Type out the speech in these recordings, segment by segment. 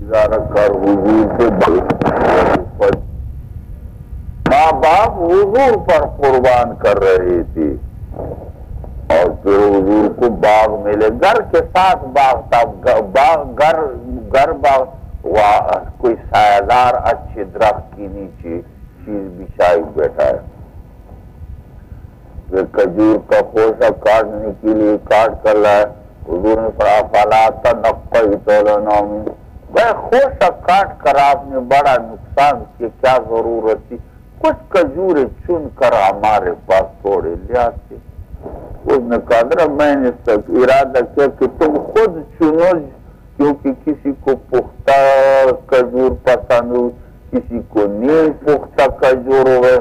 کر حضور کے ماں باپ حضور پر قربان کر رہے تھے اور پھر حضور کو باغ ملے، گھر کے ساتھ باغ تھا، گھر باغ، کوئی سایہ دار اچھے درخت کے نیچے چیز بچھائی بیٹھا ہے، پھر کھجور کا خوشہ کاٹنے کے لیے کاٹ کر لائے، حضور نے فرمایا فلا تنقیت لنا من، بھائی خوشہ کاٹ کر آپ نے بڑا نقصان کی کیا ضرورت تھی، کچھ کھجوریں چن کر ہمارے پاس تھوڑے لے آتے۔ اس نے کہا ذرا میں نے ارادہ کیا کہ تم خود چنو، کیونکہ کسی کو پختہ کھجور پسند ہو، کسی کو نہیں پختہ کھجور ہوئے۔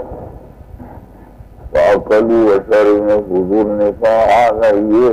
حضور نے کہا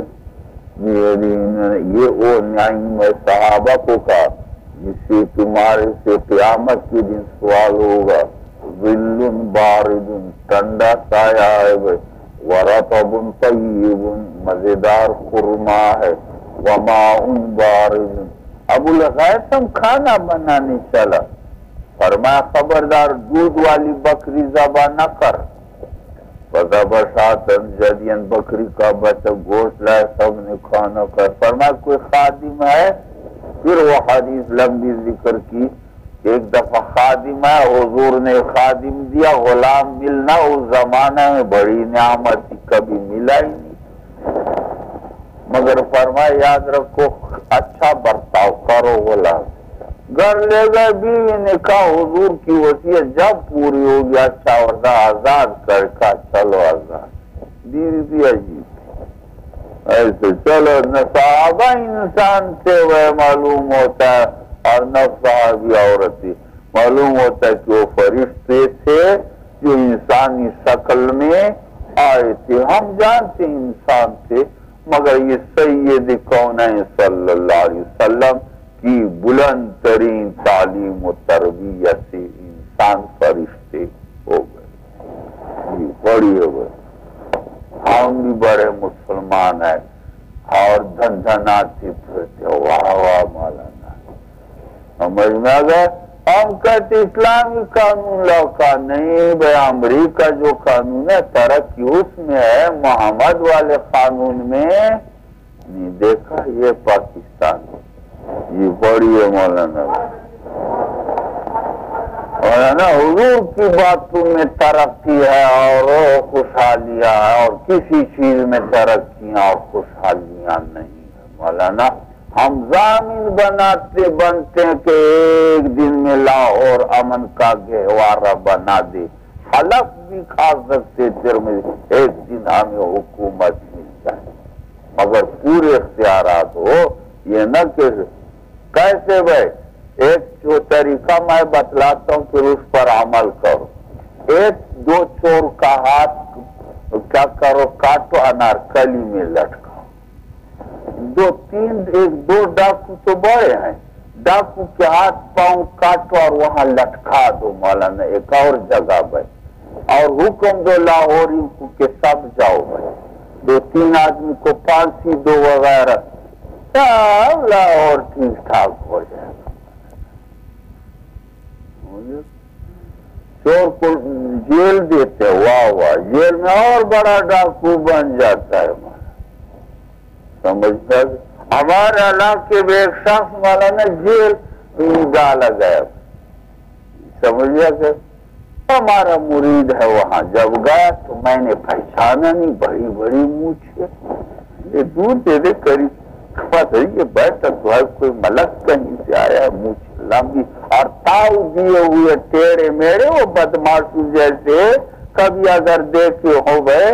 یہ وہ نعیم صحابہ کو کہا جس سے تمہارے سے قیامت کے دن سوال ہوگا، ظل بارد، ٹھنڈا سایہ ہے، ورطب طیب، مزیدار خرما ہے، وماء بارد۔ ابو القاسم کھانا بنانے چلا، فرمایا خبردار دودھ والی بکری ذبح نہ کر، فذبح شاة جدیا، بکری کا بچہ گوشت لائے، سب نے کھانا کر، فرمایا کوئی خادم ہے، پھر وہ حدیث لمبی ذکر کی، ایک دفعہ خادم ہے، حضور نے خادم دیا، غلام ملنا اس زمانے میں بڑی نعمت تھی، کبھی ملا ہی نہیں، مگر فرمایا یاد رکھو اچھا برتاؤ کرو، غلام گھر لے گئے، بیوی نے کہا حضور کی وصیت جب پوری ہوگی اچھا ورنہ آزاد کر کا، چلو آزاد، بیوی بھی عجیب ایسے چلو، نہ صحابہ انسان تھے وہ معلوم ہوتا ہے، اور نہ صحابی عورت تھی، معلوم ہوتا ہے کہ وہ فرشتے تھے جو انسانی شکل میں آئے تھے، ہم جانتے انسان تھے، مگر یہ سید کونین صلی اللہ علیہ وسلم کی بلند ترین تعلیم و تربیت سے انسان فرشتے ہو گئے، یہ بڑی ہو گئے، ہم بھی بڑے مسلمان ہیں اور دھن دھناتے پھرتے، واہ واہ مولانا، سمجھ میں آ گئے۔ ہم کہتے اسلامی قانون لوکا نہیں بھائی، امریکہ جو قانون ہے ترقی اس میں ہے، محمد والے قانون میں نہیں دیکھا، یہ پاکستان یہ بڑی ہے مولانا، مولانا حضور کی باتوں میں ترقی ہے اور خوشحالیاں ہے، اور کسی چیز میں ترقیاں اور خوشحالیاں نہیں ہے مولانا۔ ہم ضامن بنتے ہیں کہ ایک دن میں لاہور امن کا گہوارہ بنا دے، حلف بھی کھا سکتے ترمذی ایک دن ہمیں حکومت مل جائے، مگر پورے اختیارات ہو، یہ نہ کہ کیسے بھائی، ایک جو طریقہ میں بتلاتا ہوں پھر اس پر عمل کرو، ایک دو چور کا ہاتھ کیا کرو، کاٹو انارکلی میں لٹکا، دو تین ایک دو ڈاکو تو بڑے ہیں، ڈاکو کے ہاتھ پاؤں کاٹو اور وہاں لٹکا دو مولانا ایک اور جگہ بھائی، اور حکم دو لاہوری کو کہ سب جاؤ بھائی، دو تین آدمی کو پھانسی دو وغیرہ، سب لاہور ٹھیک ٹھاک ہو جائے گا۔ چور کو جیل دیتے، واہ واہ، جیل میں اور بڑا ڈاکو بن جاتا ہے، سمجھتا ہے۔ ہمارے علاقے میں ایک شخص والا نا جیل ڈالا گیا، سمجھ گیا کہ ہمارا مرید ہے وہاں، جب گیا تو میں نے پہچانا نہیں، بڑی بڑی مونچھیں، یہ دور دے دے قریب یہ بیٹھا تو ہے کوئی ملک کہیں سے آیا، مونچھ لمبی اور تاؤ دیے ہوئے ٹیڑے میڑے، وہ بدماشو جیسے، کبھی اگر دیکھے ہو گئے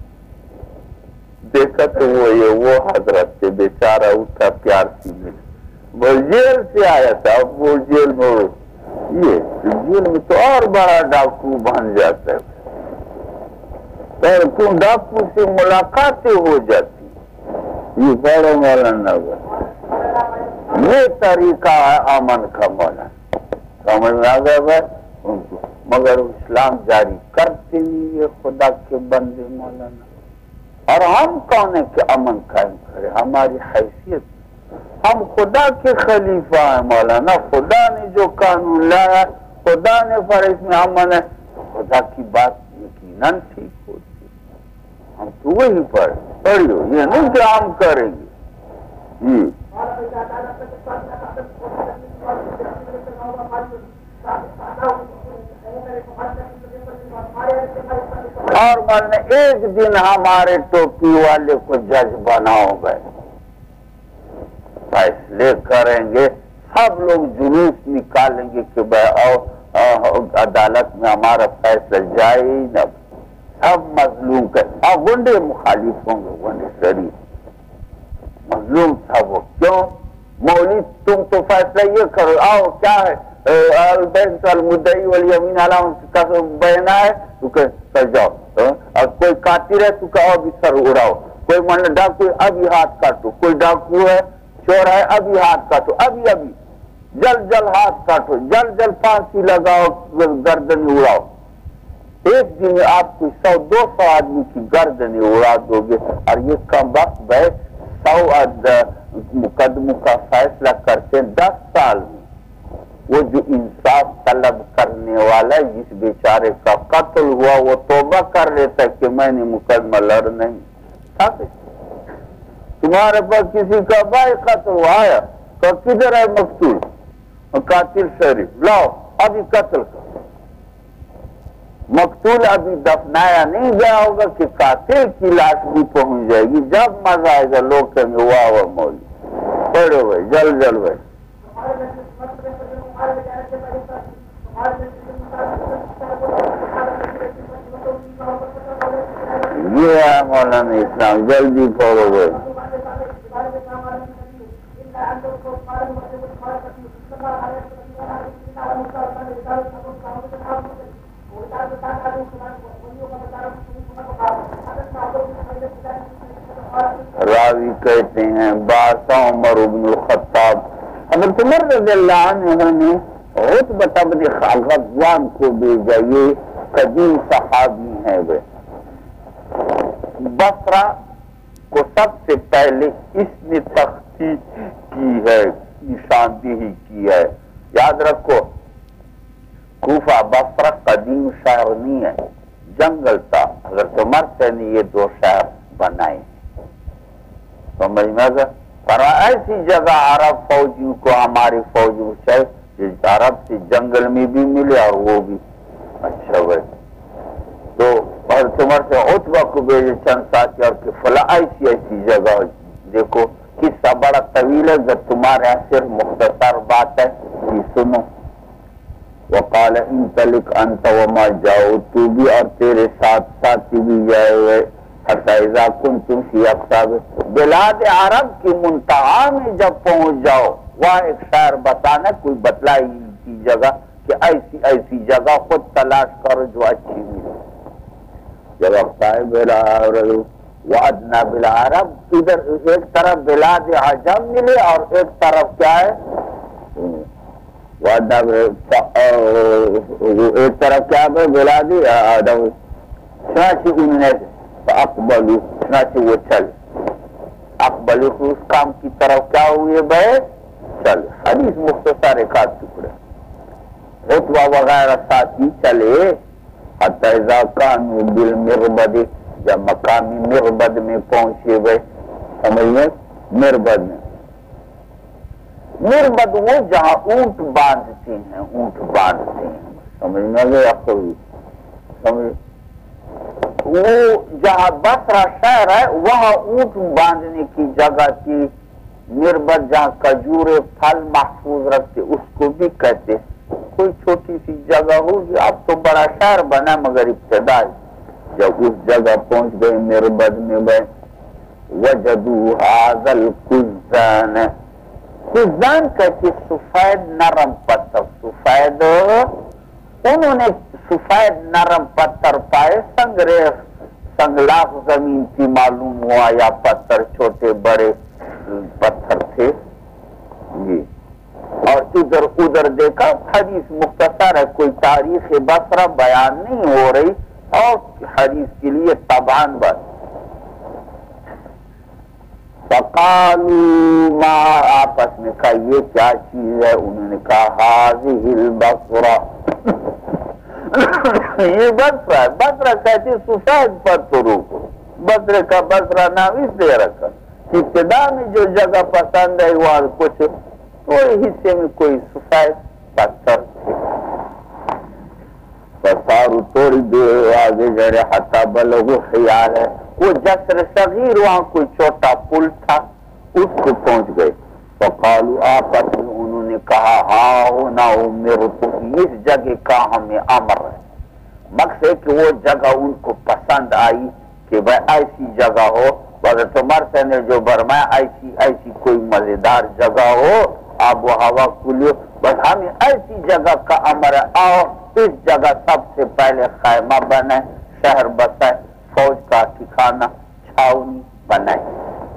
دیکھا تو وہ حضرت سے بیچارہ اٹھا پیار سی مل، وہ جیل سے آیا تھا، اب وہ جیل میں یہ جیل میں تو اور بڑا ڈاکو بن جاتا ہے، پر کیوں ڈاکو سے ملاقاتیں ہو جاتی، یہ بڑے مولانا یہ طریقہ ہے امن کا مولانا، سمجھ میں آ گیا بھائی، مگر اسلام جاری کرتے نہیں یہ خدا کے بندے مولانا، اور ہم کون ہے کہ امن قائم کرے، ہماری حیثیت ہم خدا کے خلیفہ ہیں مولانا، خدا نے جو قانون لایا، خدا نے فرض میں ہم نے خدا کی بات یقیناً ٹھیک ہوتی ہے، ہم تو وہی پڑھی ہو، یہ نہیں کہ ہم کریں گے جی۔ اور مولانا ایک دن ہمارے ٹوپی والے کو جج بناؤ گے، فیصلے کریں گے، سب لوگ جلوس نکالیں گے کہ عدالت میں ہمارا فیصلہ جائے ہی نہ، سب مظلوم گنڈے مخالف ہوں گے، گنڈے شریف مظلوم سب ہو، کیوں مولوی تم تو فیصلہ یہ کرو، آؤ کیا ہے البینت المدعی والیمین علیہ بینا ہے تو کہ سر جاؤ، اور کوئی قاتل ہے تو کہو ابھی سر اڑاؤ، کوئی مان ڈاکو ابھی ہاتھ کاٹو، کوئی ڈاکو ہے چور ہے ابھی ہاتھ کاٹو، ابھی جل ہاتھ کاٹو، جل پھانسی لگاؤ، گردن اڑاؤ۔ ایک دن میں آپ کو 100-200 آدمی کی گردن اڑا دو گے، اور یہ کم وقت بھائی 100 مقدموں کا فیصلہ کرتے 10 سال میں۔ وہ جو انصاف طلب کرنے والا جس بیچارے کا قتل ہوا وہ توبہ کر لیتا کہ میں نے مقدمہ لڑ نہیں تھا، تمہارے پاس کسی کا بھائی قتل ہوا آیا تو کدھر ہے مقتول، قاتل شریف لاؤ ابھی قتل کر، مقتول ابھی دفنایا نہیں گیا ہوگا کہ قاتل کی لاش بھی پہنچ جائے گی، جب مزہ آئے گا لوگ کہیں گے واہ واہ مولوی پڑھو بھائی جل بھائی۔ یہ ہے مولانا اسلام، جلدی پڑھو بھائی۔ راوی کہتے ہیں باسا عمر بن الخطاب، حضرت عمر رضی اللہ عنہ نے عتبہ بن غزوان کو بھیجا، یہ قدیم صحابی ہیں، وہ بصرہ کو سب سے پہلے اس نے تخطیط کی ہے، نشاندہی کی ہے، یاد رکھو کوفہ بصرہ قدیم شہر نہیں ہے، جنگل تھا، حضرت عمر سے نے یہ 2 شہر بنائے، سمجھ میں گا، پر ایسی جگہ عرب فوجیوں کو ہماری فوجیوں چاہیے عرب سے جنگل میں بھی ملے اور وہ بھی اچھا ہوئے، تو حضرت عمر سے عتبہ کو بھیجے چند ساتھی اور کہ فلاں ایسی جگہ دیکھو، قصہ بڑا طویل ہے، جب تمہارے یہاں صرف مختصر بات ہے یہ سنو۔ وقال انطلق انت وما جاؤ، تو بھی اور تیرے ساتھ ساتھی بھی جائے ہوئے، حتی اذا کنتم فی اقصاب بلاد عرب کی منتہا میں جب پہنچ جاؤ، وہاں ایک شہر بتانا، کوئی بتلائی کی جگہ کہ ایسی جگہ خود تلاش کرو جو اچھی ملے، جب اقصاب وادنا بالعرب، ادھر ایک طرف بلاد عجم ملے اور ایک طرف کیا ہے ایک طرف کیا ہے بلاد آدم، چنانچہ انہوں نے اقبلو، چنانچہ وہ چل اقبلو اس کام کی طرف کیا ہوئے بھائی چل، حدیث مختصر ایک آدھ ٹکڑے، عتبہ وغیرہ ساتھی چلے، حتی اذا کانوا بالمربد، جب مقامی مربد میں پہنچے گئے، سمجھ میں مربد میں، مربد وہ جہاں اونٹ باندھتے ہیں، اونٹ باندھتے ہیں، سمجھ میں گیا سمجھ، وہ جہاں بصرہ شہر ہے وہاں اونٹ باندھنے کی جگہ تھی، مربد جہاں کھجورے پھل محفوظ رکھتے اس کو بھی کہتے، کوئی چھوٹی سی جگہ ہوگی، اب تو بڑا شہر بنا مگر ابتدائی، جب اس جگہ پہنچ گئے مربد میں گئے، وجدوا هذا القزان، قزان کہتے سفید نرم پتھر، سفید، انہوں نے سفید نرم پتھر پائے، سنگلاخ زمین کی معلوم ہوا یا پتھر چھوٹے بڑے پتھر تھے جی، اور ادھر ادھر دیکھا، حدیث مختصر ہے، کوئی تاریخ بصرہ بیان نہیں ہو رہی، اور حدیث کے لیے تبان بس فقالوا ما آپس میں کہا یہ کیا چیز ہے؟ انہوں نے کہا هذه البصرہ یہ بصرہ ہے. بصرہ کہتے سفید پتھروں کو. بصرے کا بصرہ نام اس لیے رکھا ابتدا میں جو جگہ پسند ہے وہاں کچھ تھوڑے حصے میں کوئی سفید پتھر تھے. فسارو تھوڑی دیر آگے جڑے حتی بلغو خیال ہے وہ جسر صغیر وہاں کوئی چھوٹا پل تھا اس کو پہنچ گئے. فقالو آپس میں انہوں نے کہا ہاں ہونا امرکم اس جگہ کا ہمیں امر ہے. مقصد کہ وہ جگہ ان کو پسند آئی کہ بھائی ایسی جگہ ہو. حضرت عمر سے نے جو برمایا ایسی کوئی مزیدار جگہ ہو آب و ہوا کلیو بس ہمیں ایسی جگہ کا امر ہے. آؤ اس جگہ سب سے پہلے خیمہ بنائے شہر بسائے فوج کا ٹھکانہ چھاونی بنائے.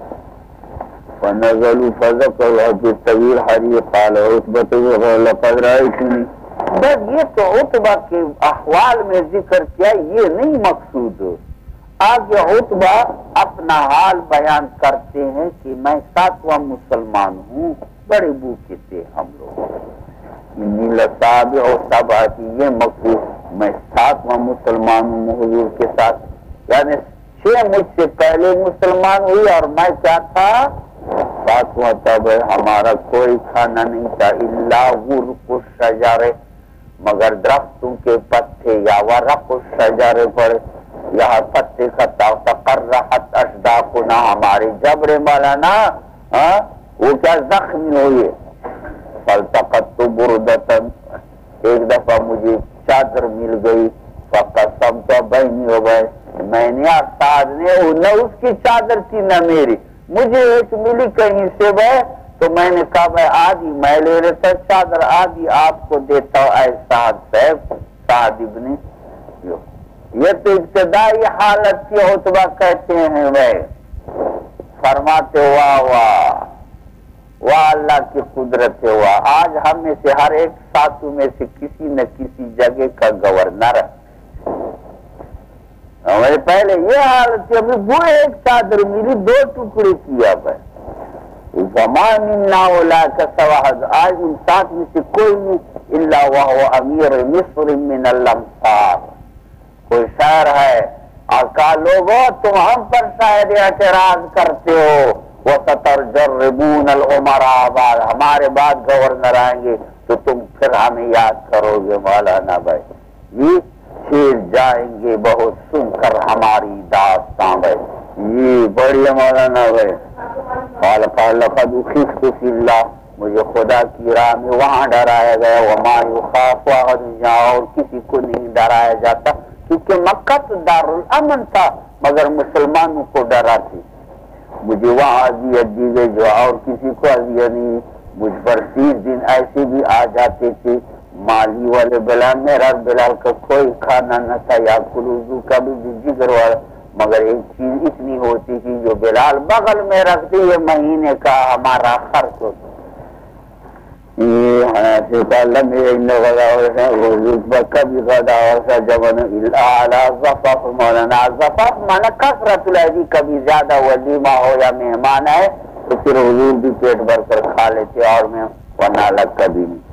فنزلوا فذكروا في طويل حديث قال عتبة لقد رأيتني. بس یہ تو عتبہ کے احوال میں ذکر کیا یہ نہیں مقصود. آگے عتبہ اپنا حال بیان کرتے ہیں کہ میں 7واں مسلمان ہوں بڑے بھوکے تھے ہم لوگ. انی لصابع سبعۃ یہ مقصود میں 7واں مسلمان ہوں حضور کے ساتھ یعنی 6 مجھ سے پہلے مسلمان ہوئی اور میں کیا تھا 7واں. تب ہمارا کوئی کھانا نہیں تھا الا ورق الشجر مگر درختوں کے پتے یا ورق الشجر پر یہاں پتے کھتا تقرحت اشداقنا ہمارے جبر مولانا وہ کیا زخمی ہوئی. فالتقطت بردتا ایک دفعہ مجھے چادر مل گئی. فقسمت بینی و بین میں نے ساتھ نے نہ اس کی چادر تھی نہ میری مجھے ایک ملی کہیں سے بھائی تو میں نے کہا بھائی آدھی میں لے لیتا چادر آدھی آپ کو دیتا ہوں. اے سعد صاحب سعد ابن یہ تو ابتدائی حالت کی عتبہ کہتے ہیں. بھائی فرماتے واہ واہ واہ اللہ کی قدرت ہے. واہ آج ہم میں سے ہر ایک ساتھوں میں سے کسی نہ کسی جگہ کا گورنر ہے. ہمارے پہلے یہ حالت تھی ابھی وہ ایک چادر ملی 2 ٹکڑے کیا بھائی. زمان منا اولئک سواحد آج ان 7 میں سے کوئی نہیں الا وهو امیر مصر من الامصار. کوئی شاعر ہے اور کہا لوگوں تم ہم پر شاید اعتراض کرتے ہو وَتَتَرْجَرِّبُونَ الْعُمَرَاءَ بعد ہمارے بعد گورنر آئیں گے تو تم پھر ہمیں یاد کرو گے مولانا بھائی. یہ پھر جائیں گے بہت سن کر ہماری داستان بھائی. یہ بڑی مولانا بھائی. قال لقد خفت فی اللہ مجھے خدا کی راہ میں وہاں ڈرایا گیا. وما یخاف احد اور کسی کو نہیں ڈرایا جاتا کیونکہ مکہ تو دارالامن تھا مگر مسلمانوں کو ڈرا تھی. مجھے وہاں اذیت دی گئی جو اور کسی کو اذیت نہیں. مجھ پر 30 دن ایسے بھی آ جاتے تھے مالی والے بلال میرا بلال کا کوئی کھانا نہ تھا یا کلوزو کا بھی جگر والا مگر ایک چیز اتنی ہوتی تھی جو بلال بغل میں رکھتے یہ مہینے کا ہمارا خرچ ہوتا. کبھی غدا مولانا زفاف مانا کثرت الہدی کبھی زیادہ ولیمہ ہو یا مہمان آئے تو پھر حضور بھی پیٹ بھر کر کھا لیتے اور میں ورنہ الگ کبھی نہیں.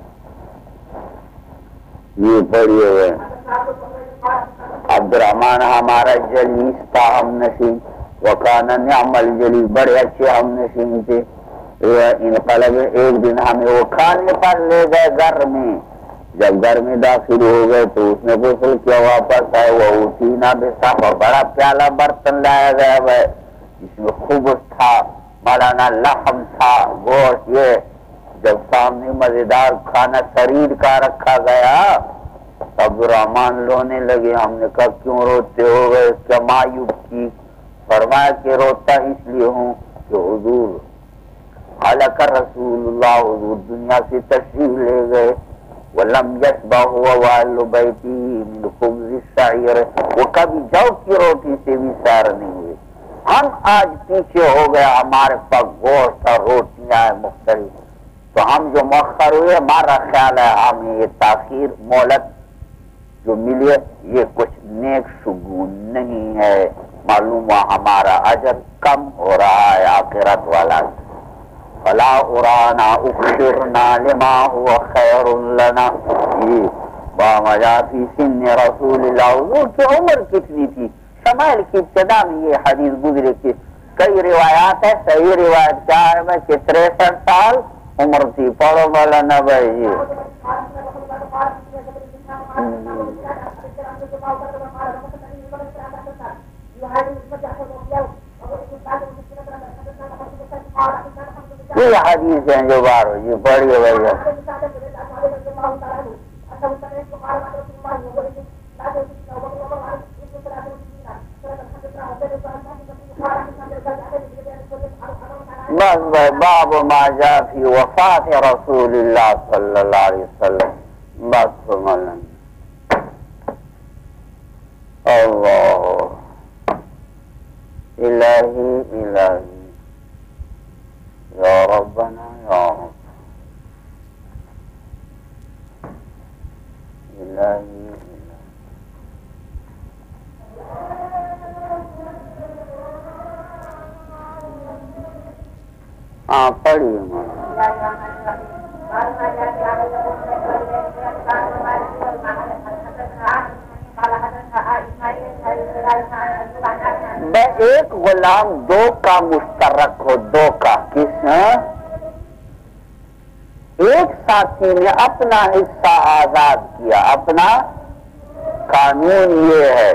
یہ پڑھیے ہوئے عبد الرحمن ہمارا جلیس تھا ہم نشین وکانا نعم الجلیس بڑے اچھے ہم نشین تھے. انقلب ایک دن ہمیں وہ کھانے پر لے گئے گھر میں. جب گھر میں داخل ہو گئے تو اس نے غسل کیا واپس آئے وہ اٹھینا بے صافہ بڑا پیالہ برتن لایا گیا ہے جس میں خبز تھا مولانا لحم تھا گوشت. یہ جب سامنے مزیدار کھانا شریر کا رکھا گیا عبد الرحمن رونے لگے. ہم نے کہا کیوں روتے ہو گئے کیا مایوب کی؟ فرمایا کہ روتا اس لیے ہوں کہ حضور حالک رسول اللہ حضور دنیا سے تشریف لے گئے. ولم یشبع هو واهل بیتی من خبز الشعیر وہ کبھی جو کی روٹی سے بھی سیر نہیں ہوئے. ہم آج پیچھے ہو گئے ہمارے پاس گوشت اور روٹیاں مختلف تو ہم جو مؤخر ہوئے ہمارا خیال ہے ہمیں یہ تاخیر مہلت جو ملی یہ کچھ نیک شگون نہیں ہے. معلوم ہوا ہمارا اجر کم ہو رہا ہے آخرت والا. فلا ارانا اخرنا لما هو خیر لنا. وما فی سن رسول اللہ. حضور کی عمر کتنی تھی؟ شمائل کی ابتدا میں یہ حدیث گزرے کی. کئی روایات ہے، صحیح روایت کیا ہے کہ 63 سال عمر تھی. پڑھو مولانا بھائی جی. یہ حدیث ہیں جو بار جی بڑی وجہ. بس باب ما جاء فی وفات رسول اللہ صلی اللہ علیہ وسلم. بس مولانا اللہ الہی الہی یا ربنا یا رب الہی. ہاں پڑھیے ایک غلام دو کا مشترک ہو. دو کا کس ہے؟ ایک ساتھی نے اپنا حصہ آزاد کیا. اپنا قانون یہ ہے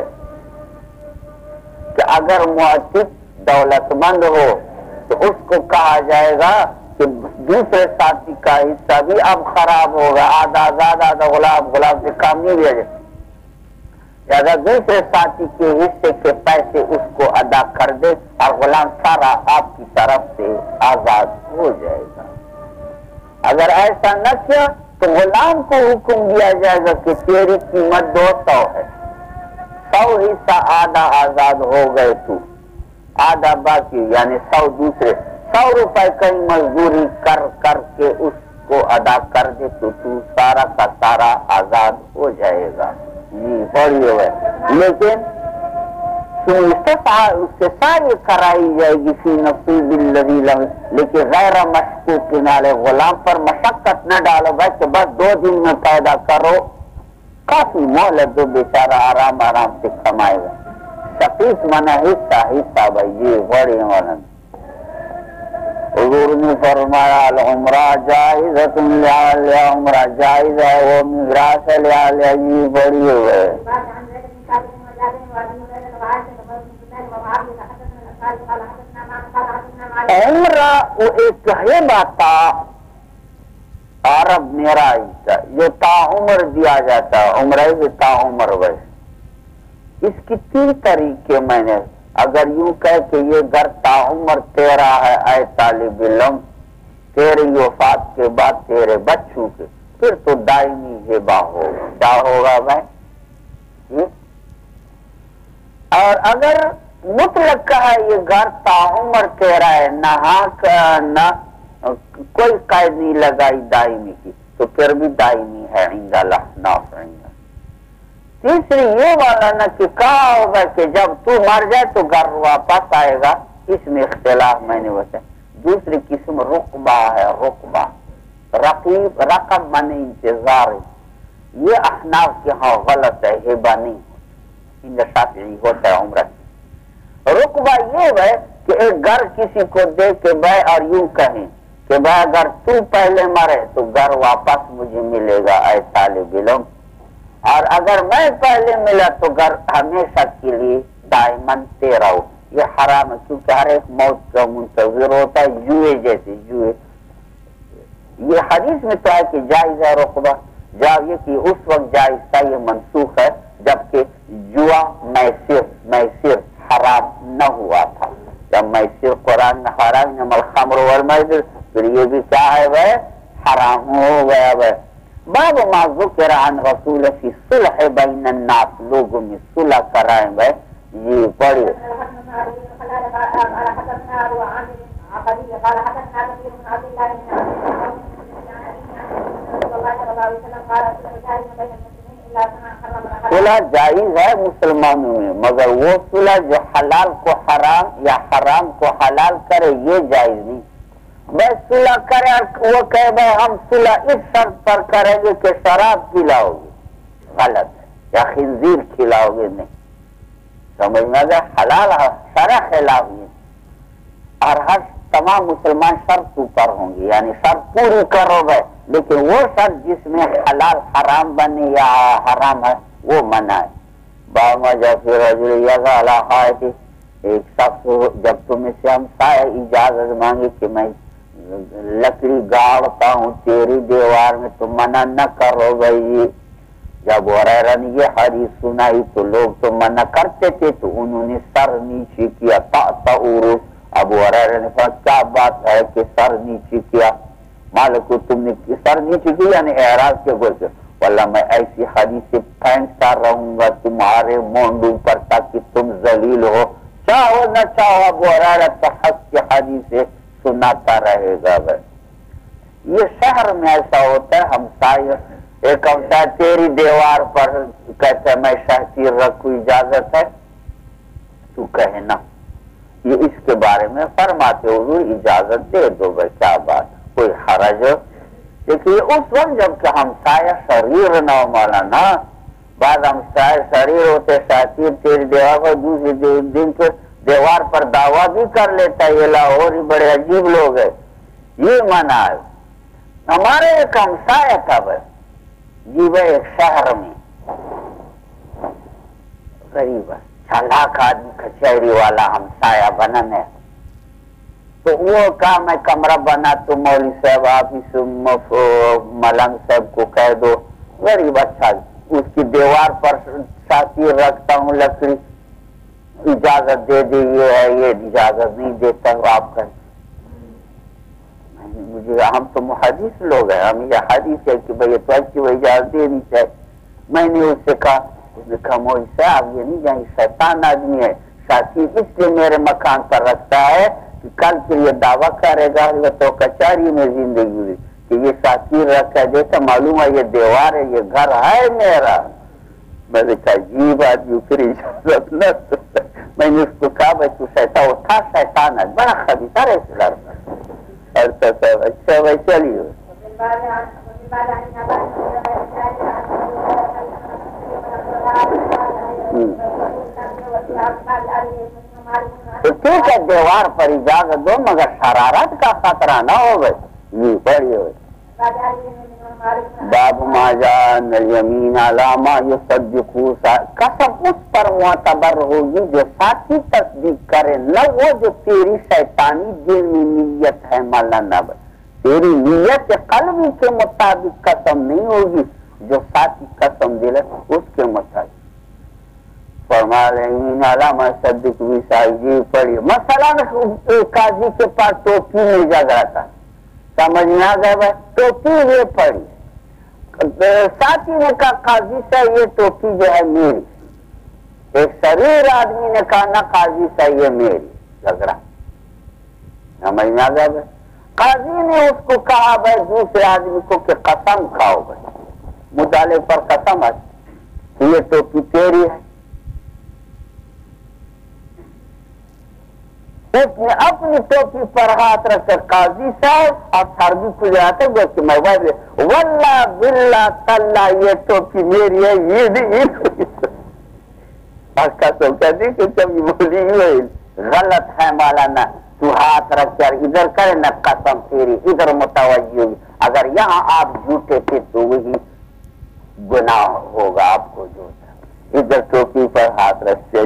کہ اگر معتق دولت مند ہو تو اس کو کہا جائے گا کہ دوسرے ساتھی کا حصہ بھی اب خراب ہوگا. آدھا آزاد آدھا غلام. غلام سے کام نہیں لیا جائے. اگر دوسرے ساتھی کے حصے کے پیسے اس کو ادا کر دے اور غلام سارا آپ کی طرف سے آزاد ہو جائے گا. اگر ایسا نہ کیا تو غلام کو حکم دیا جائے گا کہ تیری قیمت 200 ہے. 100 حصہ آدھا آزاد ہو گئے تو آدھا باقی، یعنی 100 دوسرے 100 روپے کہیں مزدوری کر کر کے اس کو ادا کر دے تو سارا کا سارا آزاد ہو جائے گا. جی بڑی ہوئے. لیکن اس سے ساری کرائی جائے گی فی نصیب الذی لم. لیکن غیر مشکوک کنالے غلام پر مشقت نہ ڈالو بھائی کہ بس 2 دن میں پیدا کرو. کافی مہلت دو، بیچارہ آرام آرام سے کمائے گا. شقیق منا حصہ حصہ بھائی. یہ بڑی ہونا. حضور نے فرمایا العمرہ جائزۃ لیا. عمرہ جائز ہے، وہ میراث لیا. یہ بڑی ہوئے. عمرہ وہ ایک ہیبہ تھا عرب میرا حصہ جو تا عمر دیا جاتا ہے. عمرہ بھی تا عمر ویسے. اس کی 3 طریقے میں نے اگر یوں کہے کہ یہ گھر تا عمر تیرا ہے اے طالب علم، تیری وفات کے بعد تیرے بچوں کے، پھر تو دائمی ہبہ ہوگا. کیا ہوگا بھائی؟ اور اگر مطلق کہا یہ گھر تا عمر تیرا ہے، نہ کوئی قید نہیں لگائی دائمی کی، تو پھر بھی دائمی ہے عند الاحناف. تیسری یہ والا نہ کہ کہا ہوگا کہ جب تو مر جائے تو گھر واپس آئے گا. اس میں اختلاف میں نے بتایا. دوسری قسم رقبہ ہے. رقبہ رقیب رقم مانے انتظار. یہ احناف کے ہاں غلط ہے، ہبہ نہیں. ان شافعی ہوتا ہے عمرہ. رقبہ یہ ہے کہ ایک گھر کسی کو دے کے بھائی اور یوں کہیں کہ بھائی اگر تو پہلے مرے تو گھر واپس مجھے ملے گا اے طالب علم، اور اگر میں پہلے ملا تو گھر ہمیشہ کے لیے دائمن تیرا ہو. یہ حرام ہے کیونکہ ہر ایک موت کا منتظر ہوتا ہے. جوئے جیسے جوئے. یہ حدیث میں تو ہے کہ جائز ہے رقبہ. جب یہ کہ اس وقت جائز تھا، یہ منسوخ ہے جبکہ جوا میسر حرام نہ ہوا تھا. جب میسر قرآن میں حرام نہ الخمر والمیسر، پھر یہ بھی کیا ہے وہ حرام ہو گیا. وہ باب ما ذکر عن رسول فی صلح بین الناس، لوگوں میں صلح کرائیں گے. یہ پڑھیے. صلح جائز ہے مسلمانوں میں، مگر وہ صلح جو حلال کو حرام یا حرام کو حلال کرے یہ جائز نہیں. بھائی صلح کرے اور وہ کہے بھائی ہم صلح اس شرط پر کریں گے کہ شراب کھلاؤ گے، غلط ہے، یا خنزیر کھلاؤ گے، نہیں. سمجھ میں گیا؟ حلال شرع خلاف نہیں. اور ہر تمام مسلمان شرط اوپر ہوں گے، یعنی شرط پوری کرو بھائی، لیکن وہ شرط جس میں حلال حرام بنے یا حرام ہے وہ منع ہے. ایک شخص جب تم سے ہم اجازت مانگے کہ میں لکڑی گاڑتا ہوں تیری دیوار میں تو منع نہ کرو بھائی. جب ہریرہ نے یہ حدیث سنائی تو لوگ تو منع کرتے تھے تو انہوں نے سر نیچے کیا. ابو ہریرہ نے کہا کیا بات ہے کہ سر نیچے کیا؟ مالک تم نے سر نیچے کیا یعنی اعراض کے بول کے واللہ میں ایسی حدیث سے پھینکتا رہوں گا تمہارے مونڈوں پر تاکہ تم ذلیل ہو. چاہو نہ چاہو ابو ہریرہ تو حق کی حدیث سے سناتا رہے گا. یہ شہر میں ایسا ہوتا ہے. ہمسایہ ایک ہمسایہ تیری دیوار پر کہتے میں شہسیر رکھوں اجازت ہے تو کہے نا. یہ اس کے بارے میں فرماتے حضور اجازت دے دو بھائی کیا بات کوئی حرج. دیکھیے اس وقت جب کہ ہمسایہ شریر نہ ہو مولانا بعد ہمسایہ شریر ہوتے شہسیر تیری دیوار پر دوسرے دن پہ دیوار پر دعویٰ بھی کر لیتا ہے. یہ لاہور ہی بڑے عجیب لوگ ہیں. یہ منع ہے. ہمارے ایک ہمسایہ تھا بھائی جی بھائی ایک شہر میں غریب ہے چالاک آدمی کچہری والا ہمسایہ بنانے تو وہ کہا میں کمرہ بنا تو مولوی صاحب آپ اس ملنگ صاحب کو کہہ دو. غریب اچھا اس کی دیوار پر شاطیر رکھتا ہوں لکڑی اجازت دے دے یہ ہے یہ اجازت نہیں دیتا آپ کا. مجھے ہم تو محدث لوگ ہیں ہم یہ حدیث ہے کہ بھائی تو اچھی وہ اجازت دینی چاہیے. میں نے اس سے کہا اس نے کہا مولوی صاحب یہ نہیں جائیں شیطان آدمی ہے شاطیر اس لیے میرے مکان پر رکھتا ہے کہ کل پھر یہ دعویٰ کرے گا تو کچہری میں زندگی ہوئی کہ یہ شاطیر رکھا دیتا معلوم ہے یہ دیوار ہے یہ گھر ہے میرا. میں نے کہا عجیب آدمی پھر اجازت نہ. میں نے اس کو کہا بھائی تو شیطان وہ تھا شیطان ہے بڑا خبیثہ ہے اچھا بھائی چلیے. تو ٹھیک ہے دیوار پر اجازت دو مگر شرارت کا خطرہ نہ ہو گئے. جی پڑھیے. باب ما جاء ان الیمین علی ما یصدق قسم اس پر معتبر ہوگی جو ساتھی تصدیق کرے نہ وہ جو تیری شیطانی دل میں نیت ہے مولانا. تیری نیت قلبی کے مطابق قسم نہیں ہوگی جو ساتھی قسم دل ہے اس کے مطابق. فرما رہے علامہ صدق جی پڑھی مثلا قاضی کے پاس ٹوپی نہیں جگ رہا تھا سمجھ میں آ گیا بھائی ٹوپی یہ پڑھی. ساتھی نے کہا قاضی صاحب یہ ٹوپی جو ہے میری. ایک شریر آدمی نے کہا نہ قاضی صاحب یہ میری لگ رہا. سمجھ میں آ گیا بھائی. قاضی نے اس کو کہا بھائی دوسرے آدمی کو کہ قسم کھاؤ بھائی مطالعے پر قسم ہے کہ یہ ٹوپی تیری ہے. اس نے اپنی ٹوپی پر ہاتھ رکھ کر قاضی صاحب اور سردی کھل جاتے گا کہ میں واللہ باللہ تاللہ یہ ٹوپی میری ہے یہ نہیں. قسم کہتی کہ کبھی بولی ہوئی غلط ہے مولانا تو ہاتھ رکھ کر ادھر کرے نہ قسم تیری ادھر متوجہ ہوگی. اگر یہاں آپ جھوٹے تھے تو وہی گناہ ہوگا آپ کو جو ادھر ٹوپی پر ہاتھ رکھتے.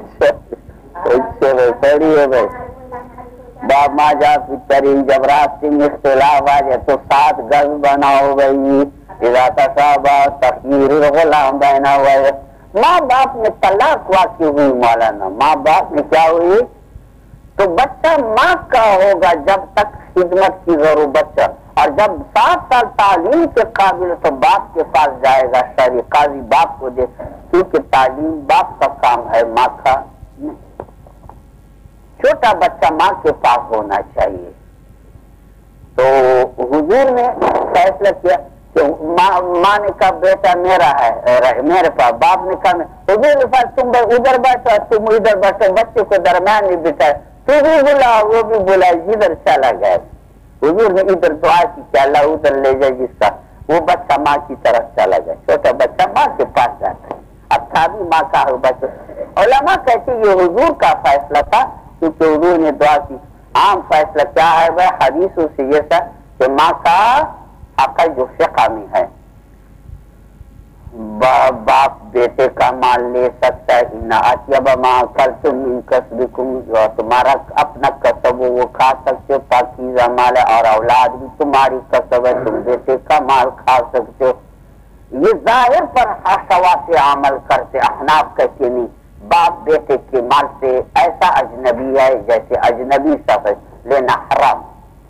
پڑھی ہے بھائی باب ما جا پچری جب راستے میں اختلاف آ جائے تو 7 گز بناؤ بھائی. اذا تصابہ تخیر الغلام بہنا ہوا ہے. ماں باپ میں طلاق واقع ہوئی مولانا ماں باپ میں کیا ہوئی تو بچہ ماں کا ہوگا جب تک خدمت کی ضرورت بچہ اور جب 7 سال تعلیم کے قابل تو باپ کے پاس جائے گا شرعی قاضی باپ کو دے کیونکہ تعلیم باپ کا کام ہے ماں کا نہیں. چھوٹا بچہ ماں کے پاس ہونا چاہیے. تو حضور نے فیصلہ کیا ماں نے کہا بیٹا میرا ہے میرے پاس، باپ نے کہا حضور نے فرمایا تم ادھر بیٹھو، تم ادھر بیٹھو، بچے کو درمیان نہیں بٹھائے، تو بھی بلا وہ بھی بلا، جدھر چلا گیا۔ حضور نے ادھر دعا کی کہ اللہ ادھر لے جائے جس کا، وہ بچہ ماں کی طرف چلا گیا، چھوٹا بچہ ماں کے پاس جاتا ہے، اب تھا بھی ماں کا بچہ۔ علماء کہتے یہ حضور کا فیصلہ تھا کیونکہ حضور نے دعا کی۔ عام فیصلہ کیا ہے وہ حدیثوں سے یہ تھا کہ ماں کا عقل جو فقہ میں ہے، باپ بیٹے کا مال لے سکتا ہے، ان اطیب ما اکلتم من کسبکم، جو تمہارا اپنا کسب وہ کھا سکتے ہو، پاکیزہ مال ہے، اور اولاد بھی تمہاری کسب ہے، تم بیٹے کا مال کھا سکتے ہو۔ یہ ظاہر پر حشوا سے عمل کرتے، احناف کہتے نہیں، باپ بیٹے کے مال سے ایسا اجنبی ہے جیسے اجنبی شخص لینا حرام،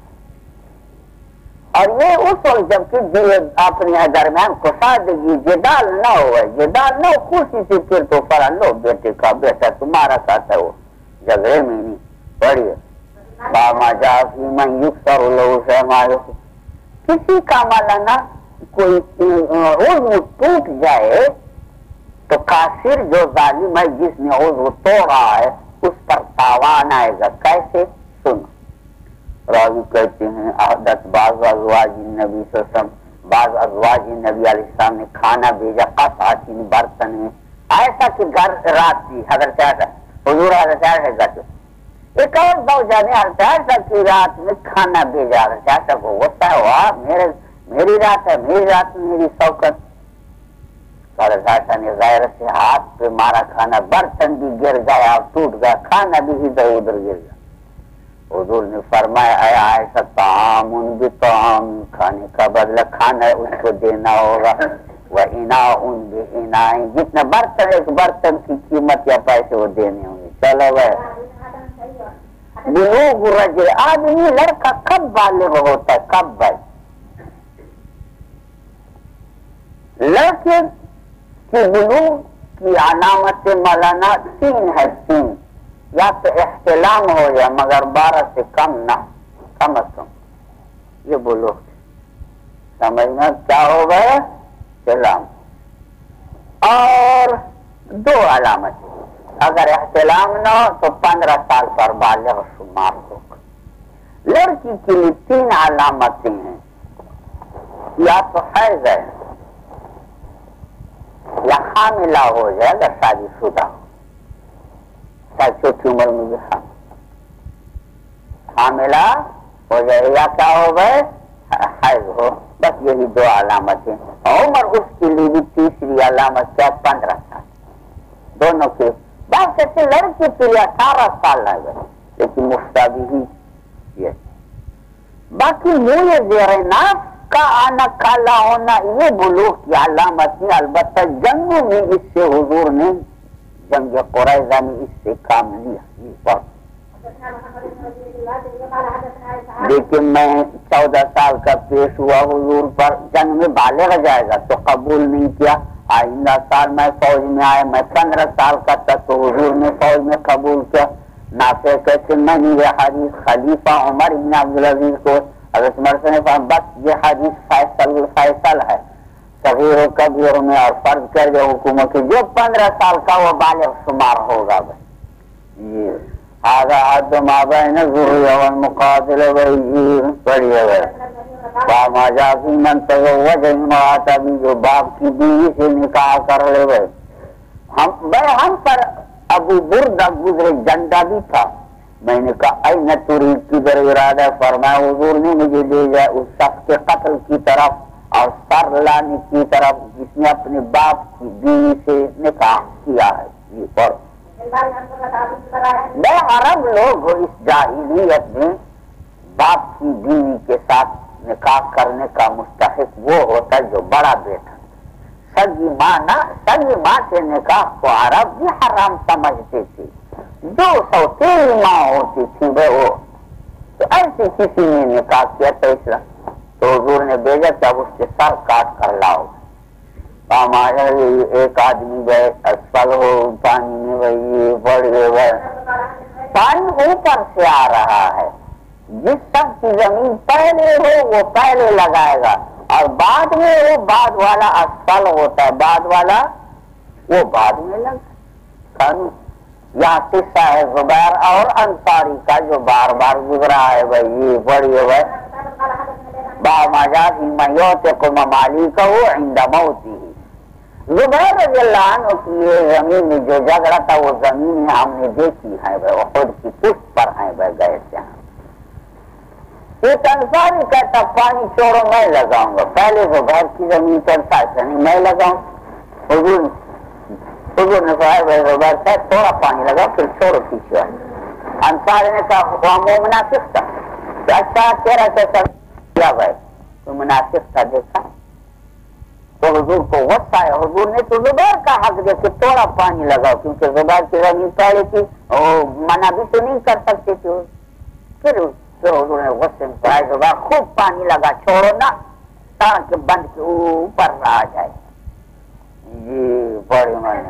اور یہ اس وقت جبکہ اپنے درمیان کشادگی جدال نہ ہو، جدال نہ ہو، خوشی سے پھر تو فرا لو بیٹے کا بیٹا تمہارا کہتا ہے، وہ جھگڑے میں نہیں پڑھیے باما جافی من یکسر لو سمایو، کسی کا مولانا کوئی عضو ٹوٹ جائے تو کافر جو ظالم ہے جس نے عضو توڑا ہے اس پر تاوان آئے گا، کیسے سن۔ راوی کہتے ہیں عہدت بعض ازواج نبی صلی اللہ علیہ وسلم، بعض ازواج نبی علیہ السلام نے کھانا بھیجا قصعتین برتن میں، ایسا کہ گھر رات کی حضرت حضور حضرت گھر ایک اور زوجہ نے حضرت کی رات میں کھانا بھیجا، حضرت کو غصہ ہوا، میری رات ہے، میری رات میں میری شوکت، حضرت نے غیر سے ہاتھ پہ مارا، کھانا برتن بھی گر گیا، ٹوٹ گیا، کھانا بھی ادھر ادھر گر گیا۔ حضور نے فرمایا اے عائشہ طعام بطعام، کھانے کا بدلہ کھانا اس کو دینا ہوگا، واناء باناء، جتنا برتن ایک برتن کی قیمت یا پیسے وہ دینے ہوں گے۔ چلو بھائی، بلوغ الرجل، آدمی لڑکا کب بالغ ہوتا ہے، کب بھائی؟ لڑکے کی بلوغ کی علامت مولانا تین ہے، تین، یا تو احتلام ہو جائے مگر 12 سے کم نہ، کم از کم، یہ بولو سمجھنا کیا ہو گئے احتلام، اور 2 علامت، اگر احتلام نہ ہو تو 15 سال پر بالغ شمار ہوگا۔ لڑکی کے لیے 3 علامتیں ہیں، یا تو حیض ہے، یا حاملہ ہو جائے اگر شادی شدہ ہو، چھوٹی عمر میں بھی حاملہ ہو جائے، یا کیا ہو گئے حیض ہو، بس یہی 2 علامتیں۔ عمر اس کے لیے بھی تیسری علامت کیا، 15 سال، دونوں کے بات کہتے لڑکی کے لیے 18 سال لگے، لیکن مفتابی ہی یہ، باقی منہ زیر ناف کا آنا، کالا ہونا، یہ بلوغ کی علامت ہے۔ البتہ جنگوں میں اس سے حضور نے، جنگ قریظہ میں اس سے کام لیا، لیکن میں 14 سال کا پیش ہوا حضور پر، جنگ میں بالغ جائے گا تو قبول نہیں کیا، آئندہ سال میں فوج میں آئے، میں 15 سال کا تھا تو حضور نے فوج میں قبول کیا۔ نافع کہتے میں نے یہ حدیث خلیفہ عمر بن عبدالعزیز کو حضرت عمر سے نے کہا بس یہ حدیث فیصل ہے صغیر و کبیر میں، اور فرض کر دے حکومت کی جو 15 سال کا وہ بالغ شمار ہوگا بھائی۔ یہ آگا حد ما بین ظہر والمقاتل پڑھیے گئے باما جافی من تزوج امرأۃ، ابھی جو باپ کی بیوی سے نکاح کر لے گئے، ہم پر ابو بردہ گزرے جنڈا بھی تھا، میں نے کہا این ترید، کدھر ارادہ؟ فرمایا حضور نے مجھے بھیجا اس شخص کے قتل کی طرف اور سر لانے کی طرف جس نے اپنے باپ کی بیوی سے نکاح کیا ہے۔ یہ پڑھ بے عرب لوگ اس جاہلیت میں باپ کی بیوی کے ساتھ نکاح کرنے کا مستحق وہ ہوتا ہے جو بڑا بیٹا، سگی ماں سے نکاح کو عرب بھی حرام سمجھتے تھے، 213 ماں ہوتی تھی وہ، تو ایسے کسی نے نکاح کیا تو اسلام تو حضور نے بھیجا کہ اب اس کے سر کاٹ کر لاؤ۔ ایک آدمی گئے اسفل ہو پانی میں، وہی بڑھ گئے، پانی اوپر سے آ رہا ہے، جس شخص کی زمین پہلے ہو وہ پہلے لگائے گا، اور بعد میں وہ بعد والا اسفل ہوتا ہے، بعد والا وہ بعد میں لگا. یہاں قصہ ہے زبیر اور انصاری کا جو بار بار گزرا ہے بھائی. یہ بڑی ہے بامجاز میوت کو ممالی کا وہ عند موتی. زبیر رضی اللہ عنہ کی یہ زمین میں جو جھگڑا تھا وہ زمین ہم نے دیکھی ہے بھائی، خود کی پشت پر ہے بھائی، گئے تھے. ایک انصاری کہتا پانی چھوڑو میں لگاؤں گا. پہلے زبیر کی زمین کرتا ہے نہیں میں لگاؤں. حضور نے کہا بھائی زبیر صاحب تھوڑا پانی لگاؤ پھر چھوڑو پیچھے. انصاری نے کہا وہ منافق تھا. اچھا تیرا کیسا کیا بھائی؟ کوئی منافق تھا دیکھا تو حضور کو غصہ ہے. حضور نے تو زبیر کا حق دے کہ تھوڑا پانی لگاؤ کیونکہ زبیر کی زمین پہلے تھی منع بھی تو نہیں کر سکتے تھے. پھر حضور نے غصے میں کہا زبیر خوب پانی لگا چھوڑو نا تاکہ بند کے اوپر نہ آ جائے. یہ بڑی معنی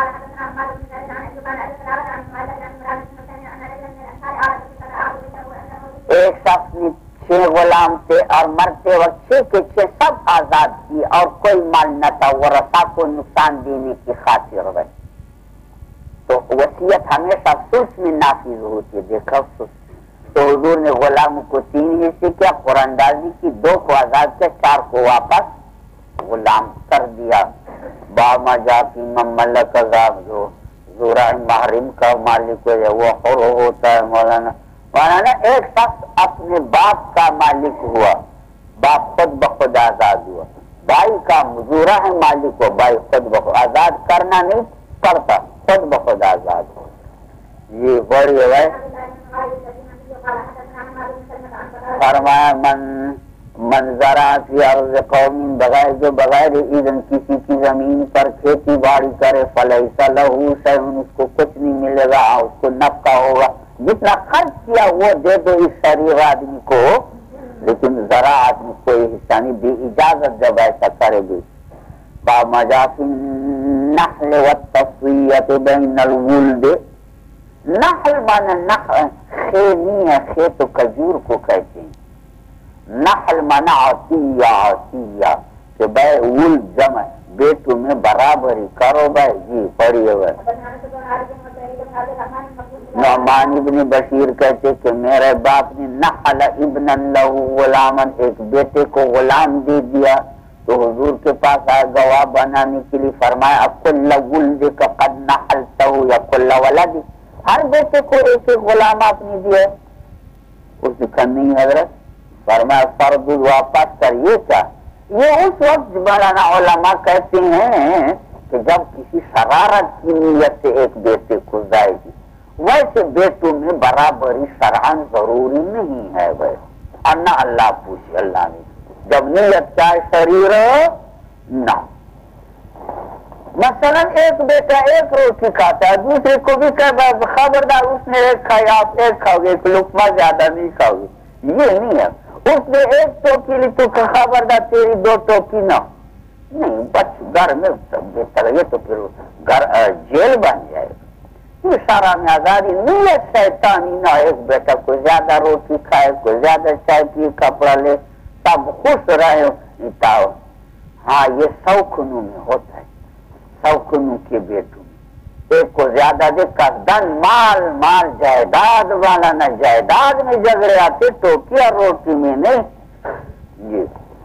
ایک شخص نے 6 غلام تھے اور مرتے وقت 6 کے 6 سب آزاد کیے اور کوئی مال نہ تھا. وہ رسا کو نقصان دینے کی خاطر ہے تو وصیت ہمیشہ سلس میں نافذ ہوتی ہے. دیکھا تو حضور نے غلاموں کو 3 حصے کیا، قراندازی کی، 2 کو آزاد کیا، 4 کو واپس غلام کر دیا. باما جاتی مملک عذاب جو زورا محرم کا مالک ہے وہ حر ہوتا ہے. مولانا ایک شخص اپنے باپ کا مالک ہوا، باپ خود بخود آزاد ہوا. بھائی کا مزورہ ہے مالک ہو، بھائی خود بخود آزاد کرنا نہیں پڑتا، خود بخود آزاد ہو. یہ بڑی ہے. فرمایا منظرہ فی ارض قوم بغیر جو بغیر اذن کسی کی زمین پر کھیتی باڑی کرے فلیس لہ شیء، اس کو کچھ نہیں ملے گا، اس کو نفع ہوگا. جتنا خرچ کیا وہ دے دو اس شریف آدمی کو، لیکن زراعت میں کوئی حصہ نہیں، بے اجازت جب ایسا کرے گی. بامجاف النحل والتصفیۃ بین الولد. نحل مانا نحل خیمی ہے، خے تو کھجور کو کہتے ہیں. نحل مانا عطیہ، عطیہ کہ بھائی ولد جمع بیٹوں میں برابری کرو بھائی. جی پڑھیے بھائی. نعمان ابن بشیر کہتے کہ میرے باپ نے نحل ابن لہ غلاما، ایک بیٹے کو غلام دے دیا تو حضور کے پاس آئے گواہ بنانے کے لیے. فرمایا کل ولدک قد نحلتہ یا کل ولد، ہر بیٹے کو ایک ایک غلام آپ نے دیا. اس نے کہا نہیں حضرت. فرمایا فرض واپس کر. یہ کیا؟ یہ اس وقت مولانا علماء کہتے ہیں کہ جب کسی شرارت کی نیت سے ایک بیٹے کو جائے گی، ویسے بیٹوں میں برابری شرعاً ضروری نہیں ہے بھائی. اور نہ اللہ پوچھے، اللہ نے جب نیت چاہے شریر نہ. مثلا ایک بیٹا ایک روٹی کھاتا ہے، دوسرے کو بھی کہ خبردار اس نے ایک کھائی آپ ایک کھاؤ گے، ایک لقمہ زیادہ نہیں کھاؤ گے. یہ نہیں ہے. اس نے ایک ٹوکی لی تو خبردار تیری 2 ٹوکی نہ نہیں. بچ گھر میں بہتر ہے تو پھر گھر جیل بن جائے گا. یہ سارا میں آزادی نیت شیطانی نہ. ایک بیٹا کوئی زیادہ روٹی کھائے، کوئی زیادہ چائے پیے، کپڑا لے، سب خوش رہے. ہاں یہ سوکھنوں میں ہوتا ہے، سوکھنوں کے بیٹوں میں. ایک کو زیادہ دے قصدن مال مال جائیداد والا نہ، جائیداد میں جھگڑے آتے ٹوکی اور روٹی میں نہیں. یہ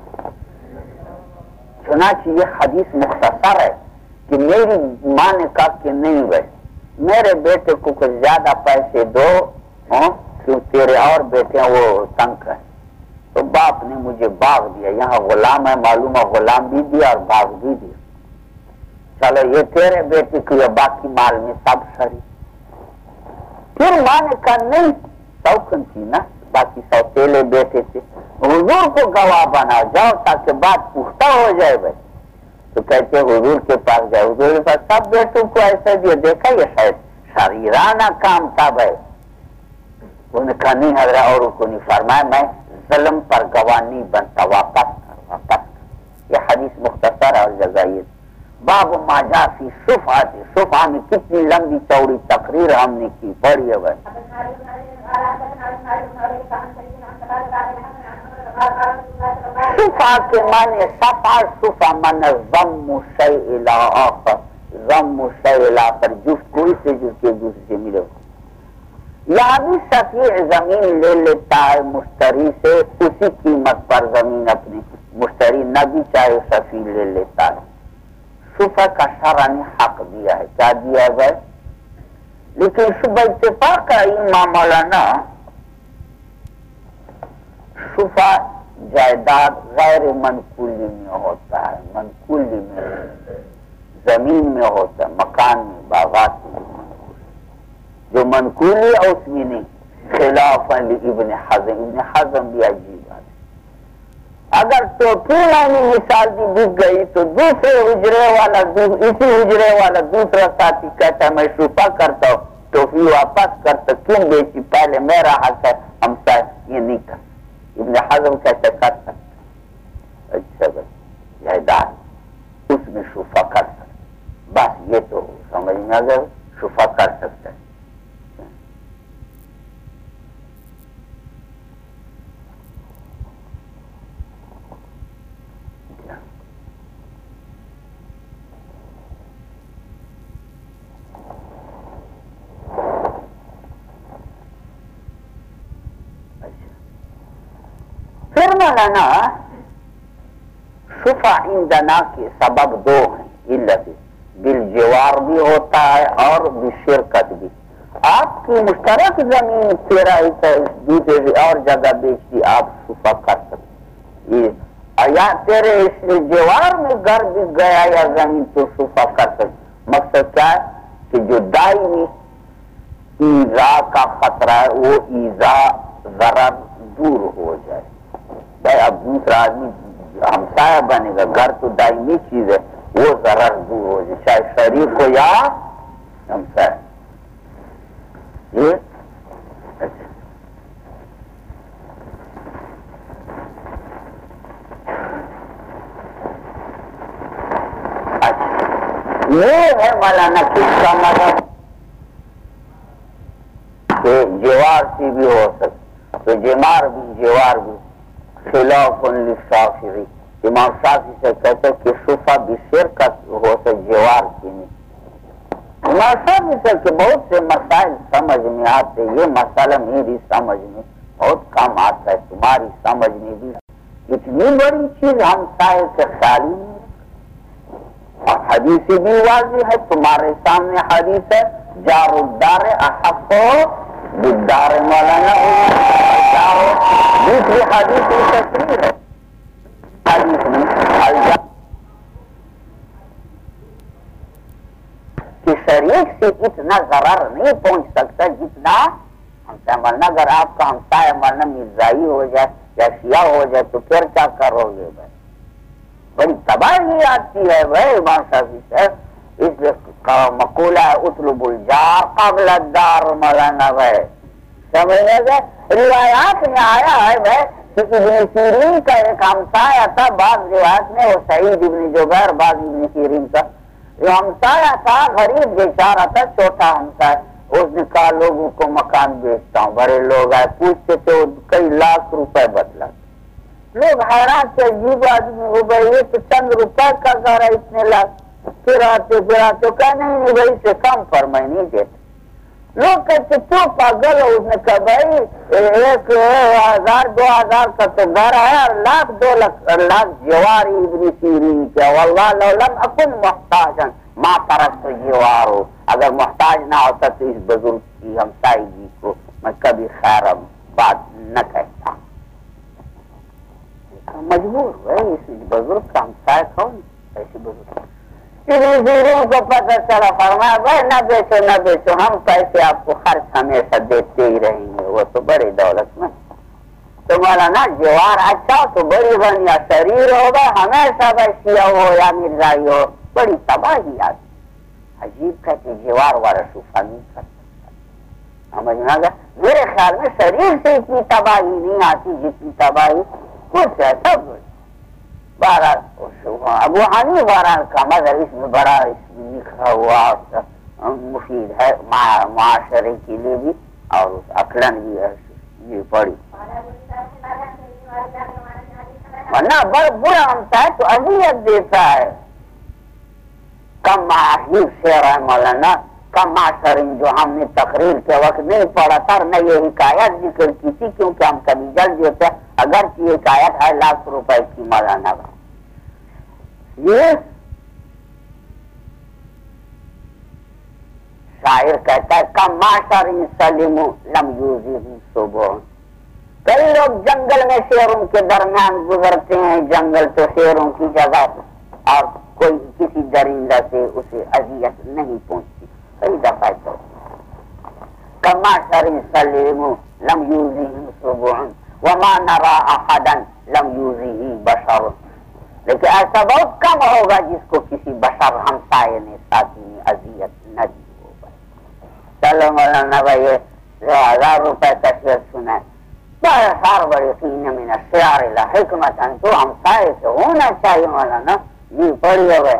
چنانچہ یہ حدیث مختصر ہے کہ میری ماں نے کہا کہ نہیں بھائی میرے بیٹے کو کچھ زیادہ پیسے دو کیوں تیرے اور بیٹے وہ تنگ ہیں. تو باپ نے مجھے باغ دیا، یہاں غلام ہے معلوم ہے، غلام بھی دیا اور باغ بھی دیا. چلو یہ تیرے بیٹے کو یا باقی مال میں سب شریک. پھر ماں نے کہا نہیں سوکھن تھی نا، باقی سوتیلے بیٹے تھے، حضور کو گواہ بنا جاؤ تاکہ بات پختہ ہو جائے بھائی. تو کہتے حضور کے پاس جائے. حضور کے پاس سب بیٹوں کو ایسا دیا. دیکھا یہ شاید شریرانہ کام تھا بھائی. انہوں نے کہا نہیں حضرت اور کو نہیں. فرمایا میں ظلم پر گواہ نہیں بنتا، واپس کر واپس کر. یہ حدیث مختصر اور جزائر. باب ما جاء فی صفحات. صفحہ میں کتنی لمبی چوڑی تقریر ہم نے کی. پڑھیے بھائی. صفا کے معنی صفا صفا من ضم شیء الی آخر، ضم شیء الی آخر، جس کوئی سے جس کے دوسرے سے ملے ہو. یہاں بھی شفیع زمین لے لیتا ہے مشتری سے، اسی قیمت پر زمین اپنی مشتری نہ بھی چاہے شفیع لے لیتا ہے. شفا کا شرع نے حق دیا ہے، کیا دیا گیا؟ لیکن شبہ اتفاق کا امام مولانا شفا جائیداد غیر منقولی میں ہوتا ہے، منقولی میں زمین میں ہوتا ہے، مکان میں باغات میں منقول. جو منقولی ہے اس میں نہیں، خلاف ابن حزم. ابن حزم بھی عجیب بات ہے. اگر ٹوپی لانی مثال دی بک گئی تو دوسرے حجرے والا اسی حجرے والا دوسرا ساتھی کہتا ہے میں شفا کرتا ہوں، ٹوپی واپس کرتا، کیوں بیچی؟ پہلے میرا حق ہے، ہم یہ نہیں کر. ابن حزم کیسے کر سکتا؟ اچھا بھائی جائیداد اس میں شفا کر سکتا، بس یہ تو سمجھ میں اگر شفا کر سکتا ہے. پھر مولانا شفا عندنا کے سبب دو ہیں، علت بالجوار بھی ہوتا ہے اور بشرکت بھی. آپ کی مشترک زمین تیرا دوسرے اور جگہ بیچ دی، آپ شفا کر سکتے. یا تیرے اس جوار میں گھر بک گیا یا زمین تو شفا کر سکتے. مقصد کیا ہے کہ جو دائمی ایذا کا خطرہ ہے وہ ایذا ضرر دور ہو جائے. اب دوسرا آدمی ہمسایہ بنے گا، گھر تو دائمی چیز ہے، وہ ضرر دور ہو جائے، چاہے شریک ہو یا ہمسایہ. یہ یہ ہے مولانا کس کا مطلب کہ جوار سے بھی ہو سکتا، تو جمار بھی جوار بھی. خلاف للشافعی، امام شافعی سے کہتے کہ شفا بشرکت ہو سے جوار کی نہیں. امام شافعی سے کہ بہت سے مسائل سمجھ میں آتے، یہ مسئلہ میری سمجھ میں بہت کم آتا ہے، تمہاری سمجھ میں بھی اتنی بڑی چیز ہم سائے سے خالی نہیں. اور حدیث بھی واضح ہے، تمہارے سامنے حدیث ہے جار الدار احق بالدار. مولانا دوسری حدیث کی تصریح ہے، حدیث میں کہ شریک سے اتنا ضرر نہیں پہنچ سکتا جتنا ہمسایہ مرنا. اگر آپ کا ہمسایہ مرنا مرزائی ہو جائے یا شیعہ ہو جائے تو پھر کیا کرو گے بھائی؟ بڑی تباہی آتی ہے بھائی. امام شافعی سے اس مقولہ ہے اطلب الجار قبل الدار. مولانا بھائی سمجھنے گا روایات میں آیا ہے بھائی کہ ابن سیرین کا ایک ہمسایہ تھا، بعض روایت میں وہ سعید ابن جبیر، بعض ابن سیرین کا جو ہمسایہ تھا غریب بیچارہ تھا، چھوٹا ہمسایہ. اس نے کہا لوگوں کو مکان بیچتا ہوں. بڑے لوگ آئے پوچھتے تھے، کئی لاکھ روپے بدلا. لوگ حیران سے عجیب آدمی ہو گئے، یہ تو چند روپے کا گھر ہے، اتنے لاکھ. پھر آتے کہ نہیں بھائی سے کم پر میں نہیں دیتا. لوگ کہتے تو پاگل ہو. اس نے کہا بھائی 1000 2000 کا تو گھر ہے اور لاکھ 2 لاکھ جوار ابن سیرین کیا. واللہ لو لم اکن محتاجا ما ترکت جوارو، اگر محتاج نہ ہوتا تو اس بزرگ کی ہمسائیگی کو میں کبھی خیر بات نہ کہتا. مجبور ہوئے اس بزرگ کا ہمسایہ کون؟ ایسے بزرگ کو پتہ چلا، فرمایا بھائی نہ بیچو ہم پیسے آپ کو خرچ ہمیشہ دیتے ہی رہیں گے. وہ تو بڑی دولت میں تو مولانا جوار اچھا تو بڑی بنیا شریر ہوگا، ہمیشہ بھائی شیعہ ہو یا مرزائی ہو بڑی تباہی آتی. عجیب کہتے جوار والا شفا نہیں کر سکتا. سمجھ میں آگا؟ میرے خیال میں شریر سے اتنی تباہی نہیں آتی جتنی تباہی کچھ ہے. سب ابو حنیفہ بہرحال کا مگر اس میں بڑا لکھا ہوا مفید ہے معاشرے کے لیے بھی اور عقلاً بھی ہے. یہ پڑھی ورنہ بڑا برا ہوتا ہے تو اذیت دیتا ہے. کم ہی شعر ہے مولانا، کم شرین جو ہم نے تقریر کے وقت نہیں پڑھا تھا، نہ یہ حکایت ذکر کی تھی، کیونکہ ہم کبھی جلدی ہوتے ہیں. اگر یہ حکایت ہے لاکھ روپے کی مولانا، یہ شاعر کہتا ہے کم شرین سلیم لم یوزی صبح. کئی لوگ جنگل میں شیروں کے درمیان گزرتے ہیں، جنگل تو شیروں کی جگہ، اور کوئی کسی درندہ سے اسے اذیت نہیں پہنچتی. کئی دفعہ تو کما شرین سلیم لم یوزی صبح وما نرى احدا لم یوزی بشر. لیکن ایسا بہت کم ہوگا جس کو کسی بشر ہمسائے نے، ساتھی نے اذیت نہ دی ہوگا. چلو مولانا بھائی 1000 روپے کا شعر سنا، سار بڑی قین من الشعر الحکمت، تو ہمسائے سے ہونا چاہیے مولانا. جی پڑھیے ہوئے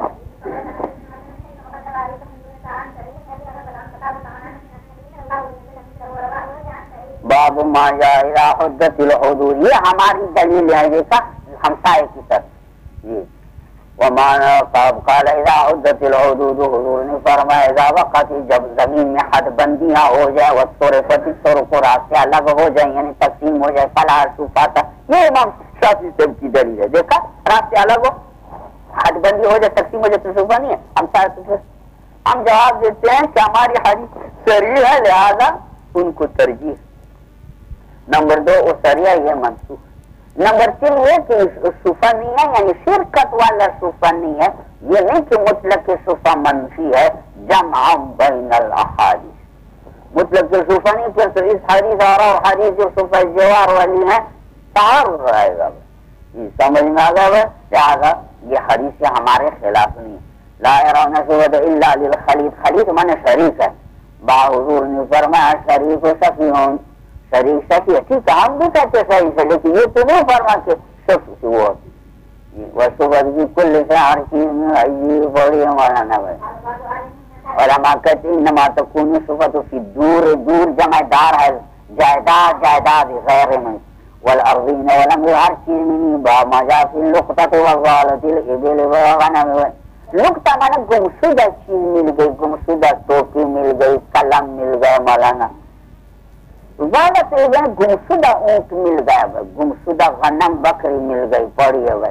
باب ما جاء الى حدت الحدود، یہ ہماری دلیل ہے دیکھا ہمسائے کی طرف. جی وما قال اذا حدت الحدود، حضور نے فرمایا اذا وقت، جب زمین میں حد بندیاں ہو جائے، والصرفت الطرق، راستے الگ ہو جائیں یعنی تقسیم ہو جائے، فلا صفات، یہ امام شافعی صاحب کی دلیل ہے. دیکھا راستے الگ ہو، حد بندی ہو جائے، تقسیم ہو جائے تو صفا نہیں ہے. ہم جواب دیتے ہیں کہ ہماری حدیث صریح ہے لہذا ان کو ترجیح. نمبر 2 وہ صریح یہ منسوخ. نمبر 3 یہ کہ صفا نہیں ہے، یعنی شرکت والا صفا نہیں ہے. یہ نہیں کہ مطلق صفا منفی ہے، جمع بین الاحادیث. مطلق صفا نہیں، پھر تو اس حدیث اور حدیث جو صفا جوار والی ہیں تعارض رہے گا. یہ سمجھ میں آ گیا. لہٰذا یہ حدیث ہمارے خلاف نہیں. لا يرون سود الا للخلیط، خلیط من شریک ہے. با حضور نے فرمایا شریک و شفیعون، شریک شفیع. ٹھیک ہے ہم بھی کہتے صحیح سے، لیکن یہ تو نہیں فرما کہ شفیع وہ وصفت کی کل سے ہر چیز میں یہ بڑی ہمارا نہ ہے. علماء کہتے ہیں انما تکون صفت فی دور، دور جمع دار ہے، جائیداد، جائیداد غیر میں، والارضین ولم، ہر چیز میں با مجا فی لقطۃ وغالۃ الابل والغنم. لقطہ مانا گمشدہ چیز مل گئی، گمشدہ ٹوپی مل گئی، قلم مل گئے مولانا. غالت گمشدہ اونٹ مل گیا، گمشدہ غنم بکری مل گئی. پڑی ہے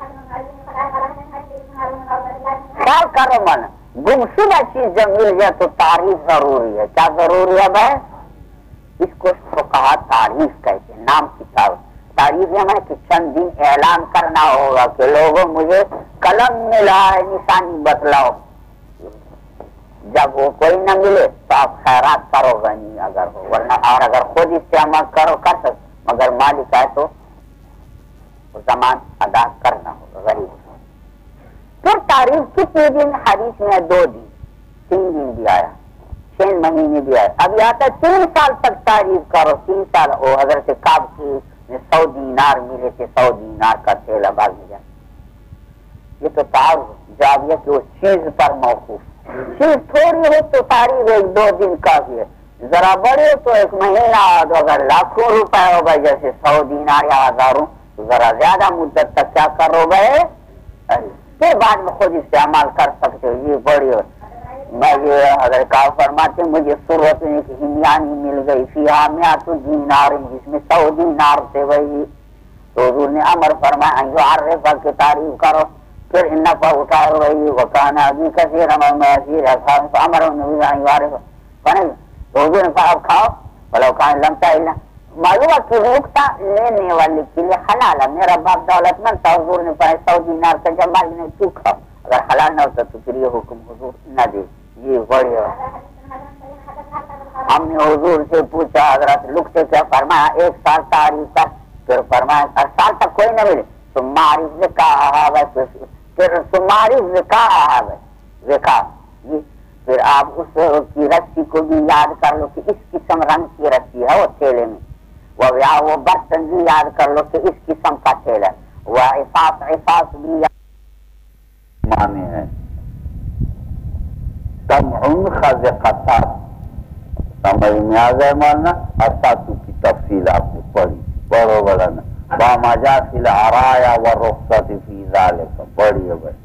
خیال کرو مولانا، گمشدہ چیز جب مل جائے تو تعریف ضروری ہے. کیا ضروری ہے بھائی؟ اس کو فقہا تعریف کہتے ہیں. نام کتاب تعریف ہے کہ چند دن اعلان کرنا ہوگا کہ لوگوں مجھے قلم ملا ہے، نشانی بتلاؤ. جب وہ کوئی نہ ملے تو آپ خیرات کرو گا نہیں اگر ہو، ورنہ اور اگر خود استعمال کرو کر سکتے، مگر مالک ہے تو زمان ادا کرنا ہوگا غریب. پھر تعریف کتنے دن؟ حدیث میں 2 دن، 3 دن بھی آیا، 6 مہینے بھی آئے. ابھی آتا ہے 3 سال تک تعریف کرو. 3 سال ہو. حضرت کعب کی 100 دینار ملے تھے، 100 دینار کا تھیلا باغ جائے. یہ تو تعارف جاب یہ کہ وہ چیز پر موقوف. چیز تھوڑی ہو تو تعریف 1-2 دن کافی ہے، ذرا بڑے ہو تو 1 مہینہ. اگر لاکھوں روپے ہو گئے جیسے 100 دینار یا ہزاروں، تو ذرا زیادہ مدت تک کیا کرو گے، پھر بعد میں خود استعمال کر سکتے ہو. یہ بڑی ہو. میں یہ حضرت کا فرماتے مجھے صورت میں ایک ہمیانی مل گئی، فیہا مئات دینار، جس میں 100 دینار تھے. وہی تو حضور نے امر فرمایا ان یعرف کی تعریف کرو. پھر ان نفع اٹھائے وہی وکان ابھی کثیر میسیر امر ان یعرف. تو حضور نے کہا کھاؤ بلو کان لم تحل. معلوم ہے کہ نقطہ لینے والے کے لیے حلال ہے. میرا باپ دولت مند تھا، حضور نے پڑھا 100 دینار کا جمال نے تو کھاؤ. اگر حلال نہ ہوتا تو پھر یہ حکم حضور نہ دے. یہ بڑی ہے. ہم نے حضور سے پوچھا حضرت لکھتے کیا؟ فرمایا 1 سال تعریف کا. پھر فرمایا 1 سال تک کوئی نہ ملے تو معرف کہا ہے، پھر معرف کہا ہے وکا. پھر آپ اس کی رسی کو بھی یاد کر لو کہ اس قسم رنگ کی رسی ہے وہ تھیلے میں. وہ برتن بھی یاد کر لو کہ اس قسم کا تھیلا. وہ عفاف بھی مانے ہیں. سمعن خزقتات سمجھ میں آ گئے ماننا. اساتو کی تفصیل آپ نے پڑھی، پڑھو بڑھنا. وما جاء في العرايا والرخصة في ذلك. پڑھیے بھائی.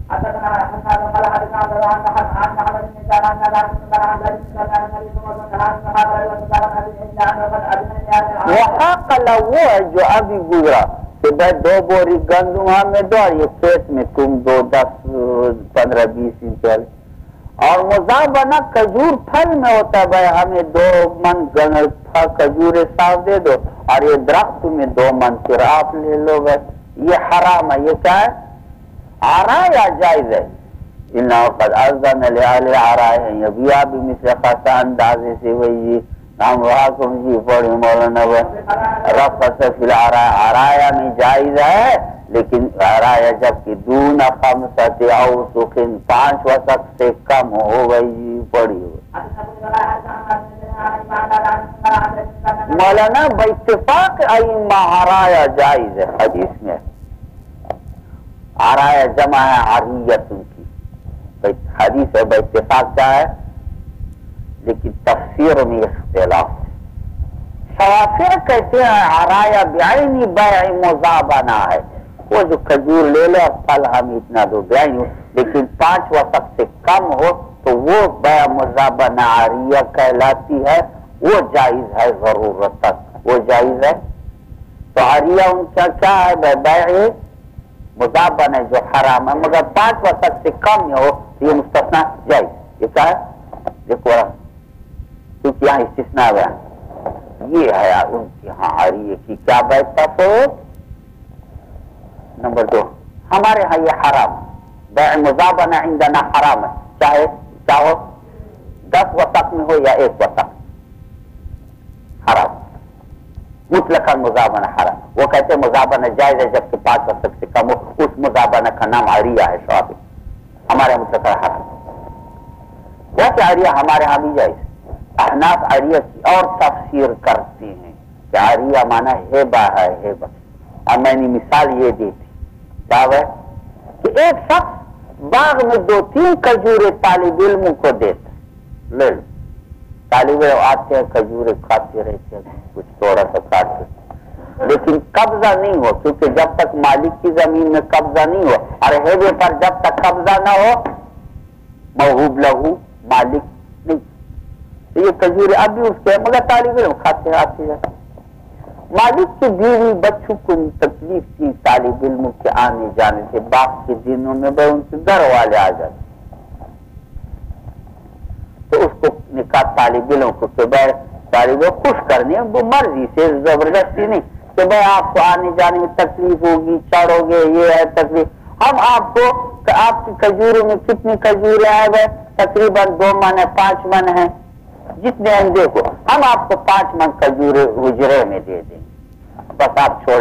وحاق له وہ ہے جو ابھی گزرا کہ بھائی 2 بوری گندم ہمیں دو اور یہ کھیت میں تم دو 10 15 20 انچ چل. اور مزابنہ کھجور پھل میں ہوتا ہے بھائی ہمیں 2 من کھجور صاف دے دو اور یہ درخت میں 2 من پھر آپ لے لو بھائی. یہ حرام ہے. یہ کیا ہے؟ عرایا جائز ہے. انہو قد اذن لأہل عرایا یبیع بمثل خاصا اندازے سے وہی ہم وہاکم جی پڑھی مولانا رفض فی العرایا. عرایا میں جائز ہے لیکن عرایا جبکہ دون 5 اوسق 5 وسق سے کم ہو وہی پڑھی ہو. مولانا باتفاق ائمہ عرایا جائز ہے. حدیث میں عرایا جمع ہے عریت کی حدیث ہے باتفاق کیا ہے لیکن تفسیر میں اختلاف ہے. شوافع کہتے ہیں عرایا بعینی بیع مزابنہ ہے. وہ جو کھجور لے لے اور پھل ہم اتنا دو بعینی لیکن 5 وسق سے کم ہو تو وہ بیع مزابنہ عریہ کہلاتی ہے. وہ جائز ہے ضرورت تک وہ جائز ہے. تو عریہ ان کا کیا ہے بیع مزابنہ ہے جو حرام ہے مگر 5 وسق سے کم ہو یہ مستثنا جائز. یہ کیا ہے دیکھو کیونکہ یہاں استثناء ہے. یہ ہے ان کی ہاں عریہ کی کیا بیعت تفوت. نمبر 2 ہمارے ہاں یہ حرام بیع مزابنہ عندنا حرام ہے چاہے کیا ہو 10 وسق میں ہو یا 1 وسق حرام. مطلقاً مزابنہ حرام. وہ کہتے ہیں مزابنہ جائز ہے جبکہ 5 وسق سے کم ہو. اس مزابنہ کا نام عریہ ہے. شعبی ہمارے مطلقاً حرام. ویسے عریہ ہمارے ہاں بھی جائز. احناف عریہ کی اور تفسیر کرتے ہیں کہ عریہ مانا ہیبہ ہے. ہیبہ اور میں نے مثال یہ دی تھی کیا ہے کہ ایک شخص باغ میں 2-3 کھجورے طالب علم کو دیتا لے لو. طالب علم آتے ہیں کھجورے کھاتے رہتے ہیں کچھ تھوڑا سا کاٹتے لیکن قبضہ نہیں ہو کیونکہ جب تک مالک کی زمین میں قبضہ نہیں ہو اور ہیبے پر جب تک قبضہ نہ ہو موہوب لہو مالک نہیں. تو یہ کھجورے اب بھی اس کے مگر طالب علم کھاتے آتے جاتے. مالک کی بیوی بچوں کو تکلیف تھی طالب علم کے آنے جانے سے. باپ کے دنوں میں بھائی ان سے گھر والے آ جاتے تو اس کو نکاح طالب علم کو کہ بھائی طالب علم خوش کرنے وہ مرضی سے زبردستی نہیں کہ بھائی آپ کو آنے جانے میں تکلیف ہوگی چڑھو گے یہ ہے تکلیف. ہم آپ کو آپ کی کھجوروں میں کتنی کھجوریں ہیں بھائی تقریباً 2 من ہے 5 من ہے جتنے ہیں دیکھو ہم آپ کو 5 من کھجورے حجرے میں دے دیں گے بس آپ چھوڑ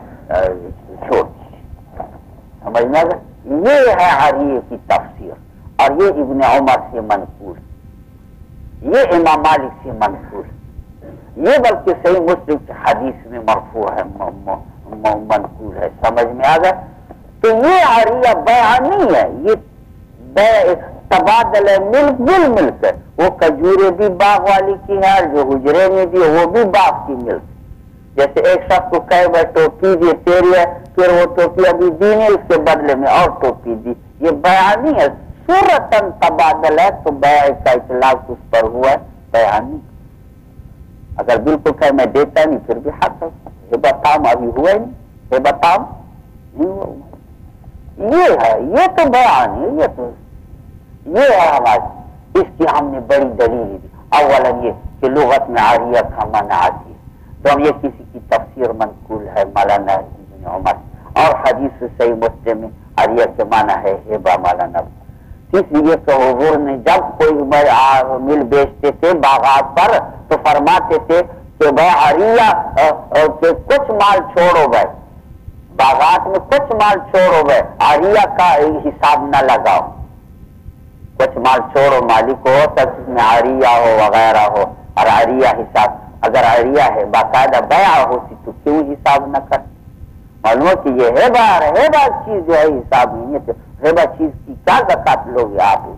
سمجھ میں. یہ ہے عریہ کی تفسیر اور یہ ابن عمر سے منقول یہ امام مالک سے منقول یہ بلکہ صحیح مسلم کی حدیث میں مرفوع ہے منقول ہے. سمجھ میں آ گیا. تو یہ عریہ بیع نہیں ہے. یہ بیع تبادلہ ملک بل ملک ہے. وہ کھجورے بھی باغ والی کی ہے اور جو حجرے میں بھی وہ بھی باغ کی ملک. جیسے ایک شخص کو کہے بھائی ٹوپی دی تیری ہے پھر وہ ٹوپی ابھی دی نہیں اس کے بدلے میں اور ٹوپی دی. یہ بیع نہیں ہے. صورتاً تبادلہ ہے تو بیع کا اطلاق اس پر ہوا ہے بیع نہیں. اگر بالکل کہ میں دیتا نہیں پھر بھی حق ہے. یہ بتاؤں ابھی ہوا ہی نہیں. یہ بتاؤں نہیں ہوا. یہ ہے یہ تو بیان ہے. یہ ہے ہماری اس کی ہم نے بڑی دلیل دی. اولا یہ کہ لغت میں عریہ کا معنی آتی ہے. تو ہم یہ کسی کی تفسیر منقول ہے مولانا ابن عمر اور حدیث صحیح مسلم میں عریہ کے معنی ہے ہیبہ مولانا. تیسری یہ کہ حضور نے جب کوئی مل بیچتے تھے باغات پر تو فرماتے تھے کہ بھائی عریہ کے کچھ مال چھوڑو گئے باغات میں کچھ مال چھوڑو گئے عریہ کا حساب نہ لگاؤ. کچھ مال چھوڑو مالک ہو تک اس میں عریہ ہو وغیرہ ہو اور عریہ حساب اگر عریہ ہے باقاعدہ بیع ہوتی تو کیوں حساب نہ کر. معلوم کہ یہ ہیبہ چیز جو ہے حساب نہیں ہے. ہیبہ چیز کی کیا زکات لوگ آپ.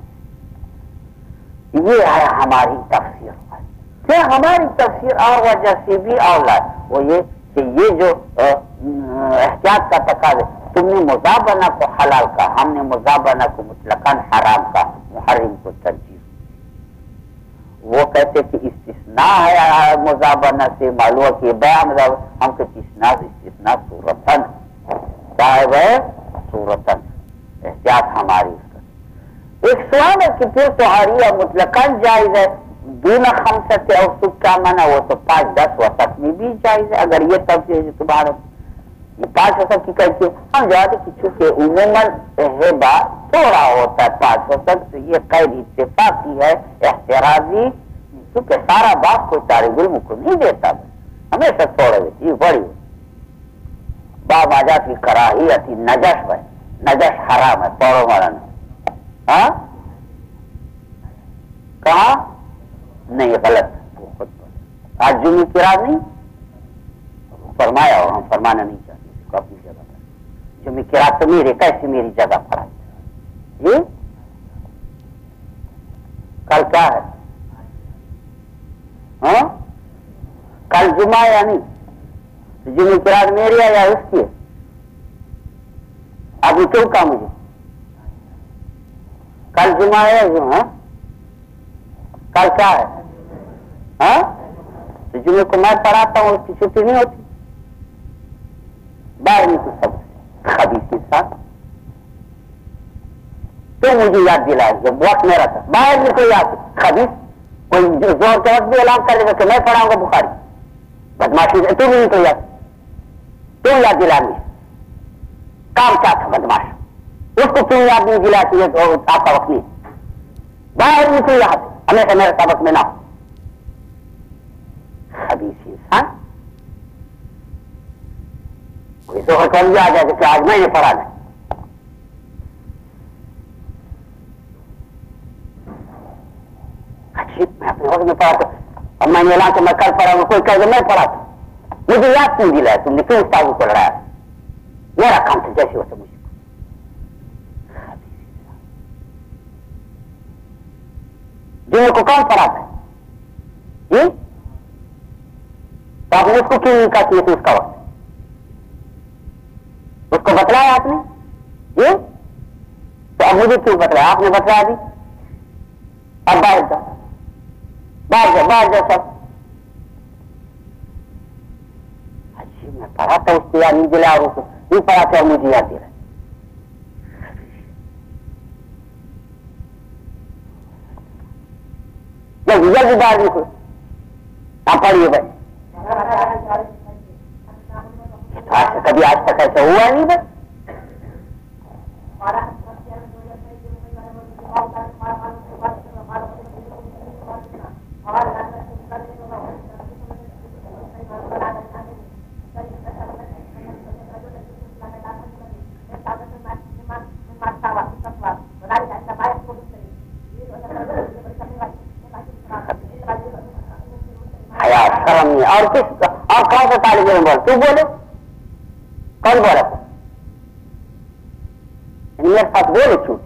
یہ ہے ہماری تفسیر. پھر ہماری تفسیر اور وجہ سے بھی اولا وہ یہ کہ یہ جو احتیاط کا تقاضا. تم نے مزابنہ کو حلال کہا، ہم نے مزابنہ کو مطلقاً حرام کہا، محرم کو ترجیح. وہ کہتے کہ استثناء ہے مزابنہ سے، معلوم کہ بیع مزابنہ. ہم کہتے استثناء صورتاً صاحب ہے، صورتاً احتیاط ہماری. اس کا ایک سوال ہے کہ پھر تو عاریہ مطلقاً جائز ہے، دون خمسۃ اوسق کا منع، وہ تو 5-10 وسط میں بھی جائز ہے. اگر یہ تفصیل ہے تمہارا یہ 5 وسط کی کہتے ہیں، ہم جاتے کہ چونکہ عموماً ہبہ تھوڑا ہوتا ہے 5 وسط سے، یہ قید اتفاقی ہے احترازی، کیونکہ سارا باپ کو طالب علم کو نہیں دیتا، ہمیشہ تھوڑا دیتی. یہ بڑی باب آ جاتی کراہیت نجش ہے، نجش حرام ہے. پورو مولانا ہاں کہاں نہیں، غلط ہے. آج جمعہ کی رات نہیں فرمایا، اور ہم فرمانا نہیں چاہتے اس کو اپنی جگہ پر. جمعہ کی رات تو میرے کیسے میری جگہ پر آئی؟ جی کل کیا ہے؟ ہاں کل جمعہ یا نہیں؟ جمعہ کی رات میری ہے یا اس کی ہے؟ ابھی کیوں کہا مجھے کل جمعہ ہے؟ ہاں کل کیا ہے؟ ہاں تو جمعے کو میں پڑھاتا ہوں، اس کی چھٹی نہیں ہوتی. باہر نہیں تو سب خبیث کے ساتھ تو مجھے یاد دلایا جب وقت میرا تھا. باہر نہیں کوئی یاد خبیث، کوئی زور کے وقت بھی اعلان کر دے گا کہ میں پڑھاؤں گا بخاری. بدماشی تو نہیں تو یاد، تو یاد دلانی کام کیا تھا بدماش، اس کو کیوں یاد نہیں دلاتی ہے؟ تو آپ کا وقت نہیں. باہر نہیں کوئی یاد، ہمیشہ میرے سبق میں نہ ہو. خبیث انسان کوئی تو حکم بھی آ جائے کہ آج میں نے پڑھانا. اچھی میں اپنے وقت میں پڑھاتا، اب میں نے اعلان کہ میں کل پڑھاؤں گا، کوئی کہے گا میں پڑھاتا. مجھے یاد کیوں دلایا تم نے؟ کیوں استاذ کو لڑایا؟ میرا کام تھا جیسے ہوتا مجھے. جن کو کون پڑھاتا ہے جی؟ تو آپ نے اس کو کیوں نہیں کہا کہ اس کا وقت؟ اس کو بتلایا آپ نے جی؟ تو اب مجھے کیوں بتلایا؟ آپ نے بتلایا بھی. اب باہر جاؤ، باہر جاؤ، باہر جاؤ سب. اچھی میں پڑھاتا اس کو یاد نہیں دلا، اور نہیں پڑھاتا اور مجھے یاد دلا. جلدی جلدی باہر نکلو، آپ پڑھیے بھائی. کبھی آج تک ایسا ہوا نہیں بھائی. اور کس اور کون سا طالب علم بول؟ تو بولے کون بولا؟ میرے ساتھ بولے چھوٹی.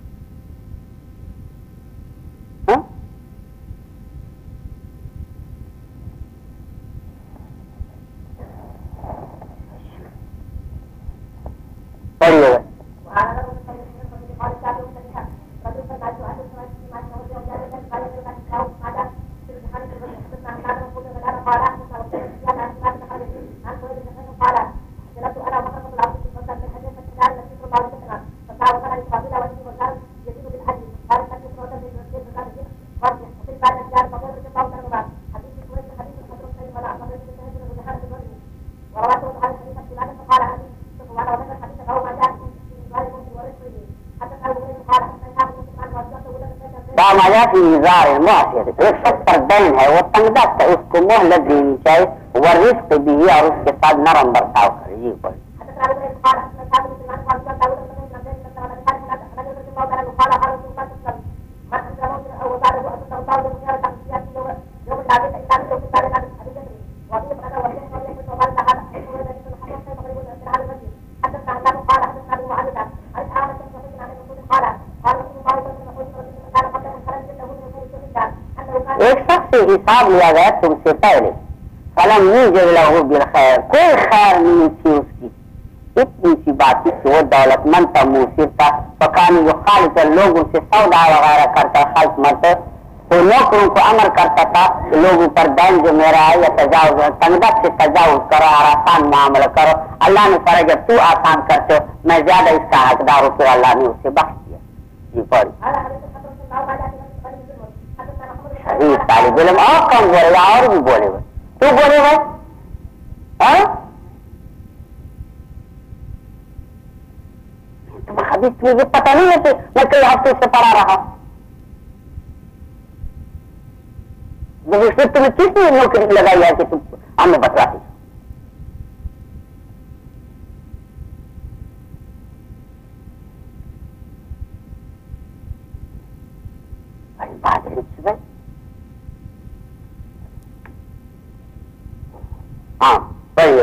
پڑھیے انذار المعصیت. ایک شخص پر دین ہے، وہ تنگ دست ہے، اس کو مہلت دینی چاہیے، وہ رزق بھی ہے اور اس کے ساتھ نرم برتاؤ کرے. جی بڑی حساب لیا گیا تم سے پہلے، فلم نہیں جب لہو بالخیر، کوئی خیر نہیں تھی اس کی. بات تھی کہ وہ دولت مند تھا، موسر تھا، پکانی وہ خالص لوگوں سے سودا وغیرہ کرتا، خلق مرتے تو نوکروں کو امر کرتا تھا کہ لوگوں پر دین جو میرا ہے یا تجاوز تنگت سے تجاوز کرو اور آسان معاملہ کرو. اللہ نے فرمایا جب تو آسان کرتے ہو میں زیادہ اس کا حقدار ہوں، پھر اللہ نے اسے بخش دیا. جی پڑھی صحیح طالب علم اور کم بولے گا اور بھی بولے ہوئے تو بولے ہوئے حدیث مجھے پتہ نہیں ہے کہ میں کئی ہفتے سے پڑھا رہا ہوں. اس سے تمہیں کس نے نوکری لگائی ہے کہ تم ہمیں بتلاتی بات ہے. ہاں پڑھیے.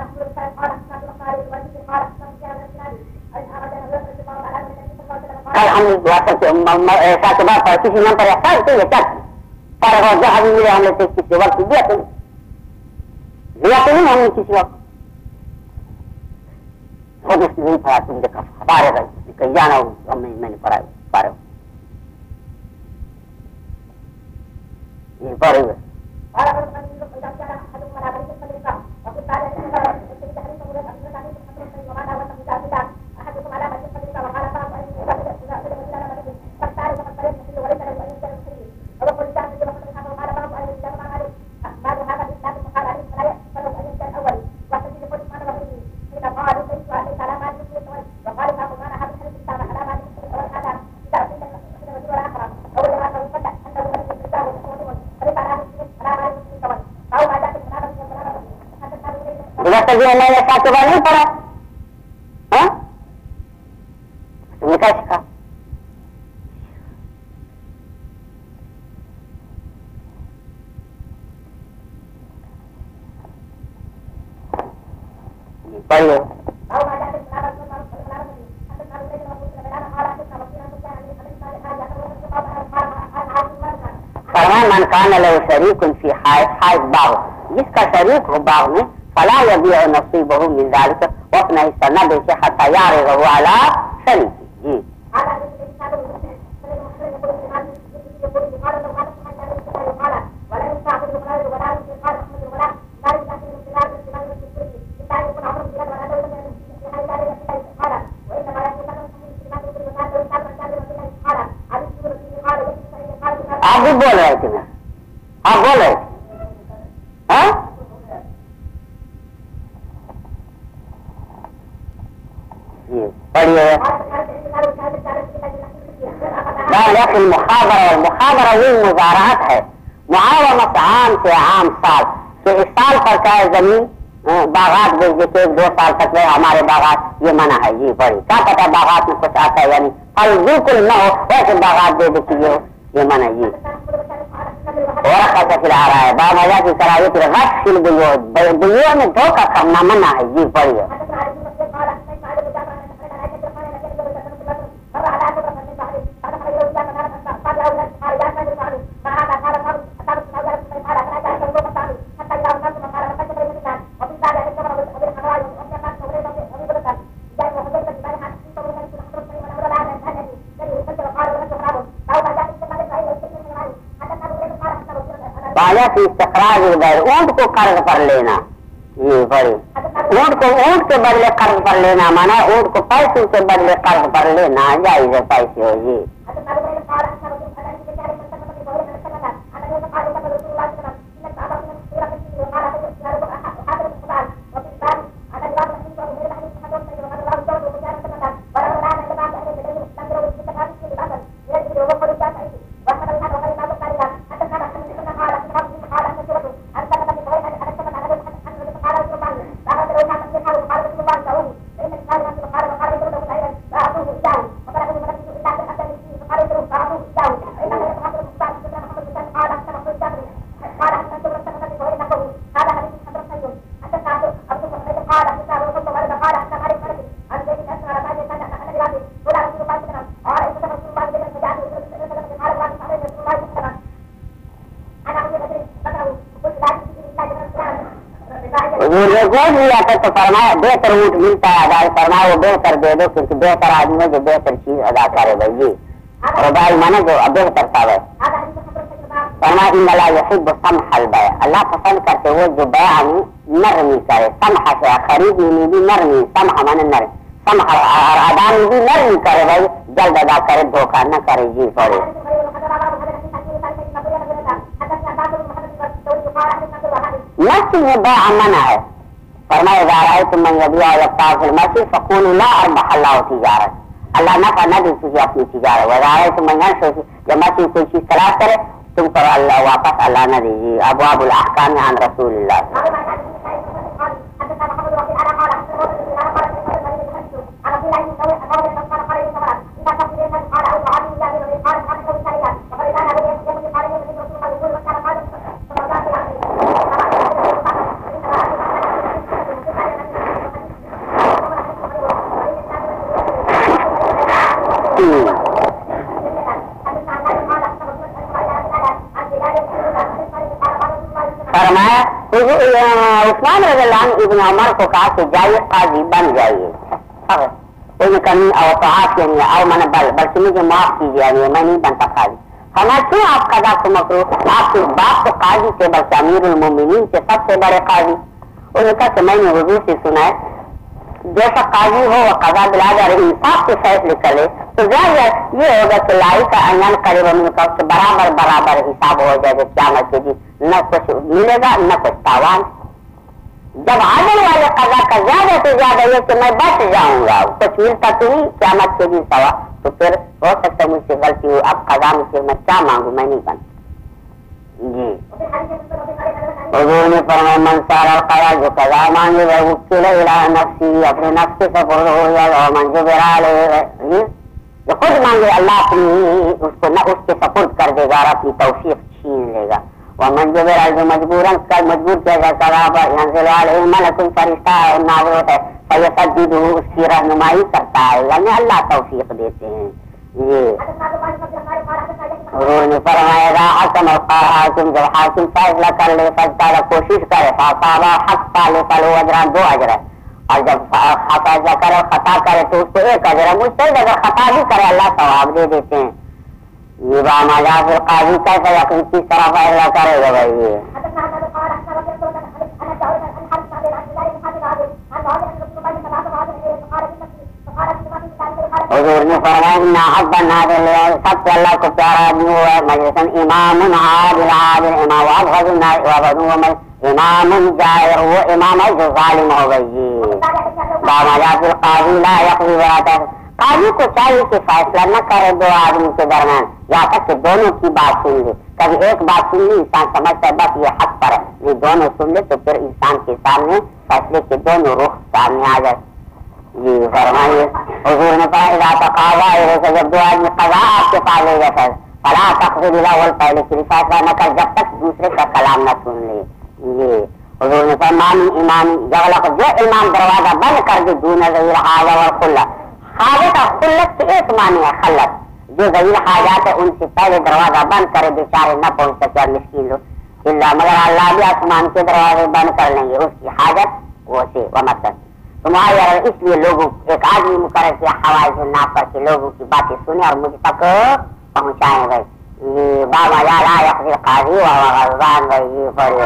ایسا کے بعد کسی نام پر ایسا ہے کیا جہاں بھی ملے ہم نے کسی وقت دیا تو نہیں ہم نے کسی وقت خود اس نہیں پڑھا تم دیکھا پارے گئے کہیں جانا ہو میں نے پڑھا پارے ہو یہ پڑھے ہوئے. میں نے ساتھ کے بعد نہیں پڑھا تم نے کیا سیکھا. پڑھیے. من کان له شریک فی حائط باغ، جس کا شریک ہو باغ میں فلا یبیع نصیبہ من ذلک، وہ اپنا حصہ نہ بیچے حتی یعرضہ علی شریک. جی آپ بھی بول رہے تھے نا، آپ بول رہے تھے پڑھیے. المخابرہ وہی مزارات ہے، معاونت عام سے عام سال کہ اس سال پر چاہے زمین باغات بیچ دیتے 2 سال تک میں ہمارے باغات یہ منع ہے. جی پڑھی کیا پتا باغات میں کچھ آتا ہے یعنی پھل بالکل نہ ہو ویسے باغات دے دیتی ہو یہ منع ہے. جی اور خاصا پھر آ رہا ہے باب وجہ کی کرایے پھر رش فل بلیوں میں دھوکہ کرنا منع ہے. جی پڑھیے. استخراج اونٹ کو قرض پر لینا. یہ بڑی اونٹ کے بدلے قرض پر لینا مانا اونٹ کو پیسوں کے بدلے قرض پر لینا جائز ہے پیسے ہو. جی گود لیا تھا تو فرمایا بہتر اونٹ ملتا ہے ادا فرمایا وہ بہتر دے دو کیونکہ بہتر آدمی ہے جو بہتر چیز ادا کرے بھائی جی ربائی مانے جو بہتر تھا ہے فرمایا ان لا یحب سمح البیع اللہ پسند کرتے وہ جو بیع نرمی کرے سمح سے خریدنے میں بھی نرمی سمح مانے نرمی سمح ادا میں بھی نرمی کرے بھائی جلد ادا کرے دھوکہ نہ کرے جی سوری نفس میں بیع منع ہے فرمایا جا رہا ہے تم من یبیع یبتاع فی المسجد فقولوا لا اربح اللہ تجارت اللہ نفع نہ دے تجھے اپنی تجارت وجہ ہے تم من ینشر جب مسجد کوئی چیز تلاش کرے تم پر اللہ واپس اللہ نہ دیجیے ابواب الاحکام عن رسول اللہ عثمان رضی اللہ عنہ ابن عمر کو کہا کہ جائیے قاضی بن جائیے کوئی کمی اور طاعت یعنی او من بلکہ مجھے معاف کیجیے یعنی میں نہیں بنتا قاضی ہمارا کیوں آپ قضا کو مکرو آپ کے باپ تو قاضی تھے بلکہ امیر المومنین سے سب سے بڑے قاضی انہوں نے کہا کہ میں نے حضور سے سنا ہے جیسا قاضی ہو وہ قضا بلا جا رہے انصاف کے فیصلے کرے تو ظاہر یہ ہوگا کہ لائی کا انجان کرے وہ برابر برابر حساب ہو جائے گا قیامت کے دن نہ کچھ ملے گا نہ کچھ تاوان جب عادل والے قضا کا زیادہ سے زیادہ یہ کہ میں بچ جاؤں گا کچھ ملتا تو نہیں قیامت کے دن سوا تو پھر ہو سکتا ہے مجھ سے غلطی ہو اب قضا مجھ سے میں کیا مانگوں میں نہیں بنتا جی حضور نے فرمایا من سار القضا جو قضا مانگے وہ وکل الی نفسی اپنے نفس سے سپرد ہو جائے اور من جبر علیہ جو خود مانگے اللہ اپنی اس کو نہ اس کے سپرد کر دے گا اور اپنی توفیق چھین لے گا ومن جبر علیہ مجبور کیا جاتا رہا ینزل علیہ ملک فرشتہ نازل ہوتا ہے فیسجدہ اس کی رہنمائی کرتا ہے یعنی اللہ توفیق دیتے ہیں یہ حضور نے فرمایا گا حکم الحاکم جب حاکم فیصلہ کر لے فیصلہ کوشش کرے فاصابہ حق پالے فلو اجران 2 اجر ہے اور جب فیصلہ کرے خطا کرے تو اس کو 1 اجر ہے مجھ سے اگر خطا بھی کرے اللہ ثواب دے دیتے ہیں یہ بام آجاز القاضی کیسے یقین کس طرح فیصلہ کرے گا بھائی یہ حضور نے فرمایا نہ حب نازل سب سے اللہ کو پیارا آدمی ہوا ہے مجلسن امام عادل عادل امام وابغض الناس وابغض امام جائر وہ امام ہے جو ظالم ہو گئی بام آجاز القاضی لا یقضی ولا قاضی کو چاہیے کہ فیصلہ نہ کرے 2 آدمی کے درمیان یہاں تک کہ دونوں کی بات سن لے کبھی ایک بات سن لی انسان سمجھتا ہے بس یہ حق پر ہے یہ دونوں سن لے تو پھر انسان کے سامنے فیصلے کے دونوں رخ سامنے آ جائے جی فرمائیے حضور نے کہا اذا تقاضى جب 2 آدمی قضا آپ کے پاس لے جاتا ہے فلا تقضي الاول پہلے کی فیصلہ نہ کر جب تک دوسرے کا کلام نہ سن لے یہ حضور نے فرمایا امام جو امام دروازہ بند کر دے دون ذی الحاجہ والخلہ حاجت اور خلت کے ایک معنی ہے خلت جو ذی الحاجات ہے ان سے پہلے دروازہ بند کرے بیچارے نہ پہنچ سکے مسکین لوگ اللہ مگر اللہ بھی آسمان کے دروازے بند کر لیں گے اس کی حاجت وہ سے ومقصد تمہارے اس لیے لوگوں ایک آدمی مقرر کیا حوائج ناپ کر کے لوگوں کی باتیں سنے اور مجھ تک پہنچائیں بھائی بابا لا یقضی القاضی وغضبان بھائی پڑھیے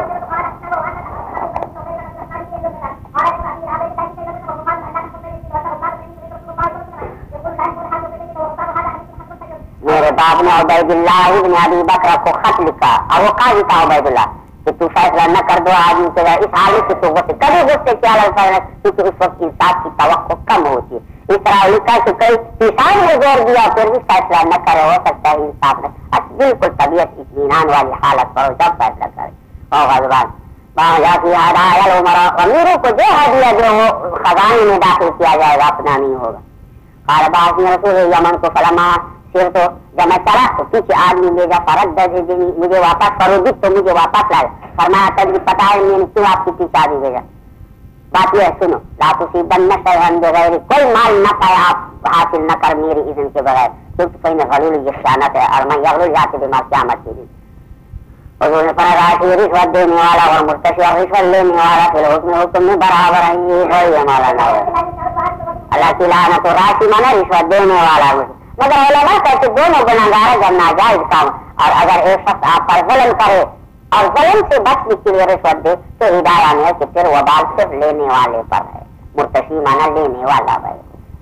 میرے باپ نے عبید اللہ ابن ابی بکر کو خط لکھا اور وہ قاضی تھا عبید اللہ کہ تو فیصلہ نہ کر 2 آدمی کے اس حالت سے تو کبھی غصے کیا لگتا ہے کیونکہ اس وقت انصاف کی توقع کم ہوتی ہے اس طرح لکھا کہ کئی کسان نے زور دیا پھر بھی فیصلہ نہ کرے ہو سکتا ہے انصاف نہ بالکل طبیعت اطمینان والی حالت پر جب فیصلہ کرے اور غضبان امیروں کو جو ہدیہ جو خزانے میں داخل کیا جائے گا اپنا نہیں ہوگا قال بعض رسول یمن کو فلما پھر تو جب میں چلا تو پیچھے آدمی لے جا فرق دے مجھے واپس فروغت تو مجھے واپس لائے فرمایا تجھے پتا ہے میں نے کیوں آپ کی پیچھے آدمی بھیجا بات یہ ہے سنو لا تصیبن شیئا بغیر کوئی مال نہ پائے آپ حاصل نہ کر میرے اذن کے بغیر کیونکہ کوئی نہ غلول یہ خیانت ہے اور میں یغلل جاتے دماغ قیامت کے دن حضور نے فرمایا کہ رشوت دینے والا اور مرتشی اور رشوت لینے والا پھر حکم میں برابر ہے، یہ ہے مولانا اللہ کی لعنت و راسی مانا رشوت دینے والا. مگر علماء کہتے دونوں گناہگار جب ناجائز کام، اور اگر ایک شخص آپ پر ظلم کرے اور ظلم سے بچنے کے لیے رشوت دے تو ہدایہ میں ہے کہ پھر وبال صرف لینے والے پر ہے، مرتشی مانا لینے والا ہے.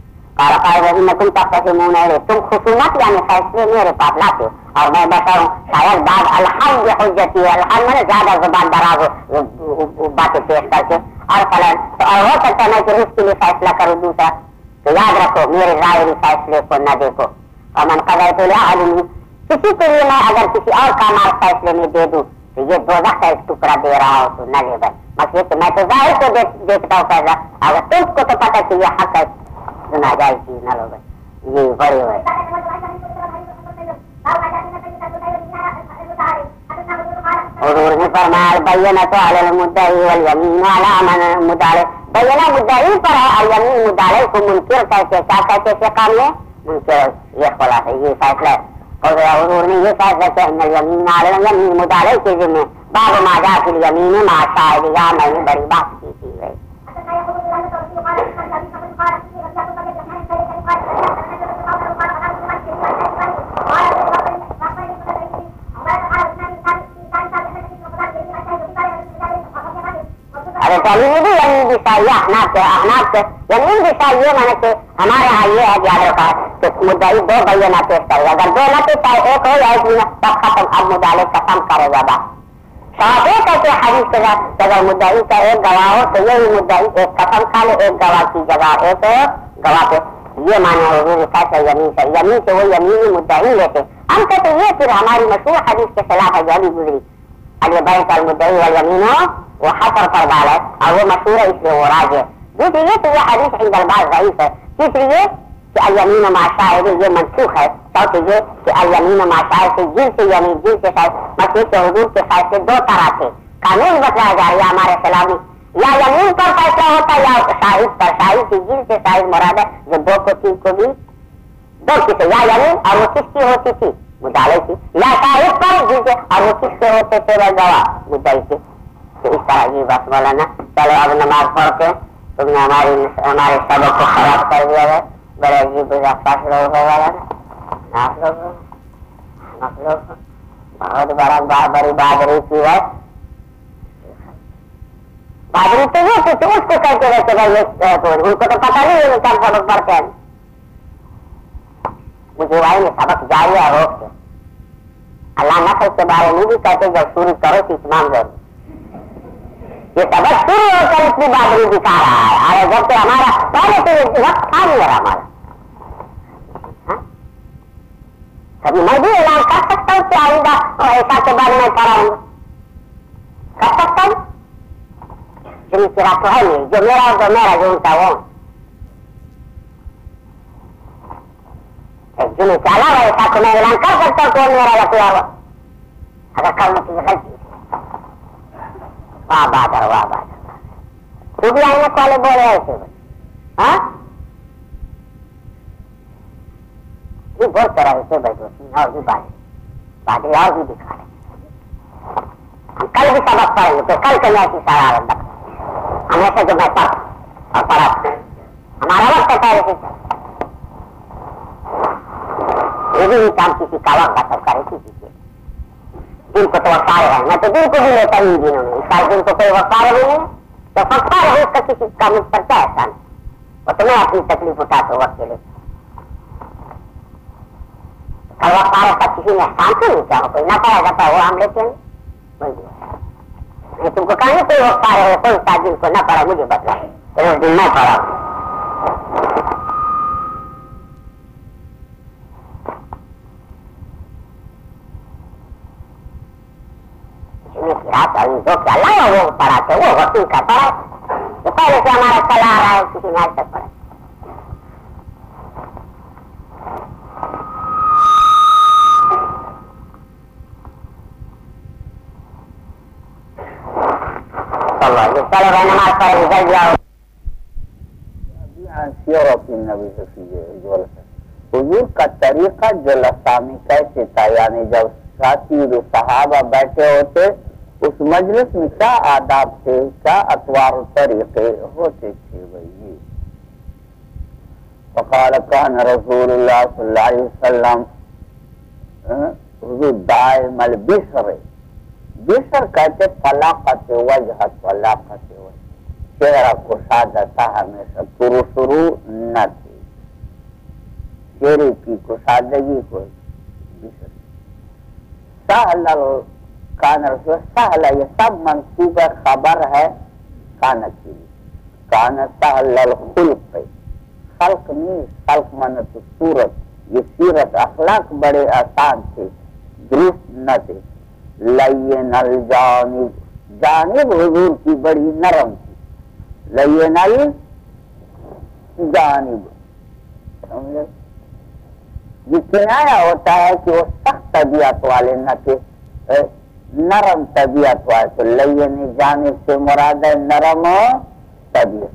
تم خصومت یعنی فیصلے میرے پاس لاتے اور میں بشر ہوں، شاید بعد الحم حجتی ہے، الحم میں زیادہ زبان دراز باتیں پیش کر کے اور فلان اور ہو سکتا ہے کہ اس کے لیے فیصلہ کروں دوسرا، تو یاد رکھو میرے ظاہری فیصلے کو نہ دیکھو. اور من قضیت لأحد، کسی کے لیے میں اگر کسی اور کا مال فیصلے میں دے دوں تو یہ دوزخ کا ایک ٹکڑا دے رہا ہوں تو نہ لے بھائی. مطلب کہ میں تو ظاہر کو دیکھتا ہوں فیصلہ، اگر تم کو تو پتہ کہ یہ حق ہے ناجائز چیز نہ لو بھائی، یہ بڑی ہوئے. حضور نے فرمایا البینۃ علی المدعی والیمین علی من مدعی، بینہ مدعی پر ہے اور یمین مدعی کو منکر کہتے. کیا کہتے فقہ میں؟ منکر. یہ خلاصہ یہ فیصلہ ہے. اور حضور نے یہ فیصلہ کیا ان الیمین علی الیمین مدعی کے ذمہ باب ما جاء فی الیمین مع شاہد. یہاں میں نے بڑی بات کی تھی بھائی. یمین بھی چاہیے احناف کے یمین بھی چاہیے مانے کہ ہمارے یہاں یہ ہے یاد رکھا کہ مدعی دو بینہ پیش کرے گا، اگر دو نہ پیش کرے ایک ہو یا ایک بھی تب ختم. اب مدعی قسم کرے گا بات صحابہ کہتے حدیث کے ساتھ اگر مدعی کا ایک گواہ ہو تو یہی مدعی ایک قسم کھا لے، ایک گواہ کی جگہ ایک گواہ پہ. یہ مانے حضور کہتے یمین سے، یمین سے وہ یمینی مدعی لیتے. ہم کہتے یہ پھر ہماری مشہور حدیث کے خلاف ہے جو ابھی گزری البیت المدعی والیمین وہ حسر پر ڈال ہے اور وہ مشہور ہے اس لیے وہ راج ہے. دوسری یہ کہ یہ حدیث عند البعض ضعیف ہے. تیسری یہ کہ الیمین مع شاہد یہ منسوخ ہے. چوتھی یہ کہ الیمین مع شاہد سے جن سے یمین جن سے شاہد مطلب کہ حضور کے فیصلے دو طرح تھے. قانون بتایا جا رہا ہے ہمارے خلاف یا یمین پر فیصلہ ہوتا یا شاہد پر. شاہد کی جن سے شاہد مراد ہے جو دو کو تین کو بھی دو کسی یا یمین اور وہ کس کی ہوتی تھی مدعی کی، یا شاہد پر جن سے اور وہ کس کے ہوتے تھے گواہ مدعی کے. تو اس طرح یہ بات مولانا. چلو اب نماز پڑھ کے تم نے ہمارے سبق کو خراب کر دیا ہے. بڑے عجیب فیصلہ ہو گیا آپ لوگ بہت بڑا بڑی بہادری کی ہے. بہادری تو یہ کہ اس کو کہتے رہتے بھائی ان کو تو پتہ نہیں ہے کیا سبق پڑھتے ہیں. مجھے بھائی نے سبق جاری ہے روک کے اللہ نقل کے بارے میں بھی کہتے جب شروع کرو تو اتمام ضرور. یہ سبق شروع ہو کر اتنی بہادری دکھا رہا ہے اور جب کہ ہمارا پہلے تو وقت تھا نہیں رہا ہمارا. کبھی میں بھی اعلان کر سکتا ہوں کہ آئندہ اور ایسا کے بعد میں کھڑا ہوں کر سکتا ہوں. جن کی رات تو ہے نہیں جو میرا جو ان کا وہ جنہیں کے علاوہ ایسا تو میں اعلان کر سکتا ہوں کون میرا یا کوئی اور اگر کرنے کی غلطی. واہ بہادر واہ بہادر. تو بھی آئینے والے بول رہے تھے ہاں یہ بہت طرح سے بیٹھو اور بھی بات اور بھی دکھا رہے. ہم کل بھی سبق پڑھیں گے تو کل کے ایسی شرارت رکھتے ہمیشہ جو میں پڑھ اور پڑھا ہمارا وقت پہلے سے یہ بھی کام کسی کا وقت سب کرے کسی کے دن کو تو وقار ہے. میں تو دن کو بھی لیتا ہوں دنوں میں اس سال دن کو کوئی وقار نہیں ہے تو وقار ہے اس کا کسی کا مجھ پر کیا احسان وہ تو میں اپنی تکلیف اٹھاتا ہوں وقت کے لیے. کل وقار کا کسی نے احسان سے نہیں کیا کوئی نہ پڑا جاتا وہ ہم لیتے ہیں. تم کو کہیں کوئی وقار ہے کوئی سا دن کو نہ پڑا مجھے بتلا اس دن میں پڑا. اللہ وہ پڑھاتے وہ وکیل کا پڑھا تو پہلے سے ہمارا چلا آ رہا ہے کسی نے آج تک پڑھا. چلو بھائی نماز پڑھ جل جاؤ. حضور کا طریقہ جو لسانی کیسے تھا یعنی جب ساتھی جو صحابہ بیٹھے ہوتے اس مجلس میں کیا آداب تھے، کیا اطوار و طریقے ہوتے تھے بھائی. فقال کان رسول اللہ صلی اللہ علیہ وسلم حضور دائم البشر، بشر کہتے طلاقت وجہ، طلاقت وجہ، چہرہ کشادہ تھا ہمیشہ، شروع نہ تھی، چہرے کی کشادگی کو بشر. سہل کان رسول، سہل یہ سب منصوب خبر ہے کان کی لیے. کان سہل الخلق، خلق نہیں، خلق منت صورت، یہ سیرت اخلاق بڑے آسان تھے، درست نہ تھے. لین الجانب، جانب حضور کی بڑی نرم تھی. لین الجانب یہ کنایا ہوتا ہے کہ وہ سخت طبیعت والے نہ تھے، نرم طبیعت والے. تو لین جانب سے مراد ہے نرم طبیعت.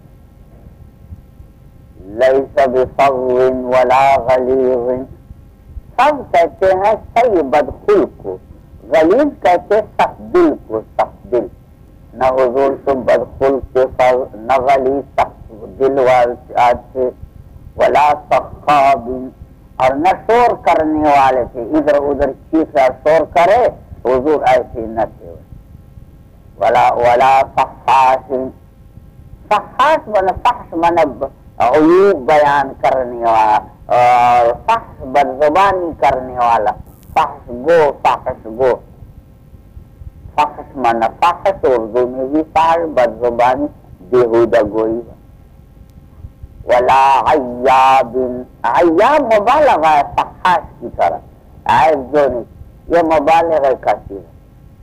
لیس بفظ ولا غلیظ، سب کہتے ہیں صحیح بدخلق کو، غلیظ کہتے سخت دل کو، سخت دل. نہ حضور سے بدخلق کے فض، نہ غلیظ سخت دل والے تھے. ولا سخاب، اور نہ شور کرنے والے تھے، ادھر ادھر چیخا شور کرے، حضور ایسے نہ تھے. ولا فحاش، فحاش من فحش من عیوب بیان کرنے والا، اور فحش بد زبانی کرنے والا. فحش گو، فحش گو، فحش من فحش، اردو میں بھی فحش بد زبانی، بیہودہ گوئی. ولا عیاب، عیاب مبالغہ ہے فحاش کی طرح، عیب جو نہیں، یہ مبالغہ کا چیز ہے.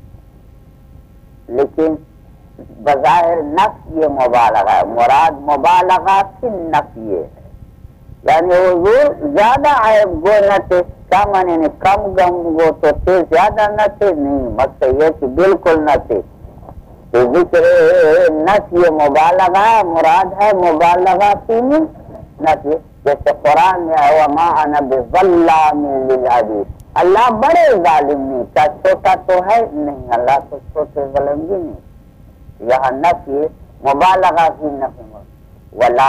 لیکن بظاہر نفی یہ مبالغہ ہے، مراد مبالغہ فی نفی ہے. یعنی حضور زیادہ عیب گو نہ تھے. کیا معنی نہیں، کم غم گو تو تھے، زیادہ نہ تھے نہیں، مقصد یہ کہ بالکل نہ تھے. تو ذکر نفی مبالغہ مراد ہے مبالغہ فی نفی. جیسے قرآن میں ہے وما انا بظلام للعبید، اللہ بڑے ظالم نہیں، کیا چھوٹا تو ہے نہیں، اللہ تو چھوٹے ظلم بھی نہیں. یہاں نفی مبالغہ فی نفی. ولا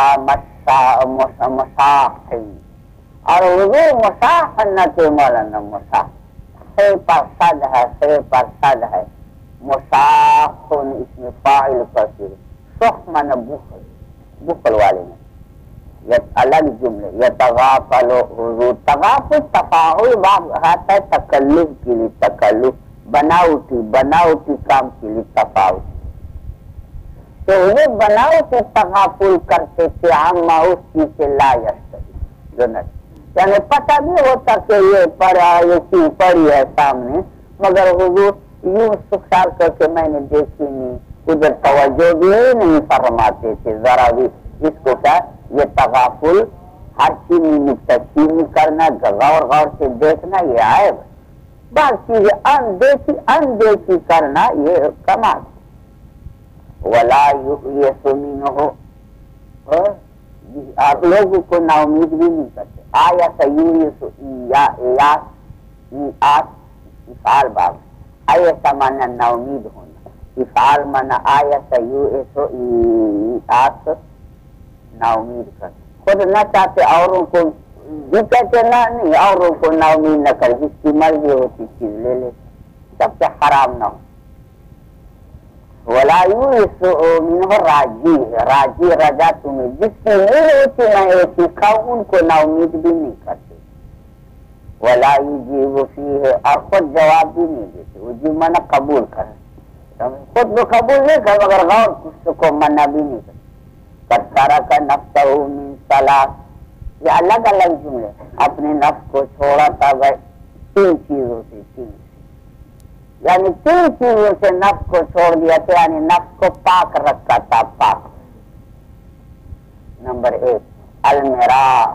مشاح، اور حضور مشاح نہ تھے. مولانا مشاح خے پر صد ہے، خے پر صد ہے. مشاح اس میں فاعل کثیر، شح من بخل، بخل والے میں. یہ الگ جملے. یتغافل حضور، تغافل تفاعل باب آتا ہے تکلف کے لیے، تکلف بناوٹی، بناوٹی کام کے لیے تفاعل. تو وہ بناوٹی تغافل کرتے تھے عامہ اس چیز سے لا یشتہی، جو نہ، یعنی پتہ بھی ہوتا کہ یہ پڑھا، یہ چیز پڑھی ہے سامنے، مگر حضور یوں سکھار کر کے میں نے دیکھی نہیں، ادھر توجہ بھی نہیں فرماتے تھے ذرا بھی. اس کو کیا یہ تغافل، ہر چیز نکتہ کرنا، غور غور سے دیکھنا، یہ عیب. بعض چیزیں اندیکھی کرنا یہ کمال. ولا یئس منہ، آپ لوگوں کو نا امید بھی نہیں کرتے. آیا سیویس افعال باب، آیا سمانا نا امید ہونا، افعال مانا آیا سیویس نا امید کر. خود نہ چاہتے اوروں کو بھی کہتے نہ، نہیں اوروں کو نا امید نہ کر، جس کی مرضی ہوتی چیز لے لے، سب سے حرام نہ ہو. ولا یئس منہ راجی، راجی رجا تمہیں جس کی امید ہوتی نہ ہوتی کھاؤ، ان کو نا امید بھی نہیں کرتے. ولا یجیب فیہ، اور خود جواب بھی نہیں دیتے. وہ جو منع قبول کر، خود کو قبول نہیں کر مگر غور اس کو منع بھی نہیں کرتے. ترک نفسہ من ثلاث، یہ الگ الگ جملے. اپنے نفس کو چھوڑا تھا بھائی تین چیزوں سے، تین، یعنی تین چیزوں سے نفس کو چھوڑ دیا تھا، یعنی نفس کو پاک رکھا تھا. پاک نمبر ایک المرا،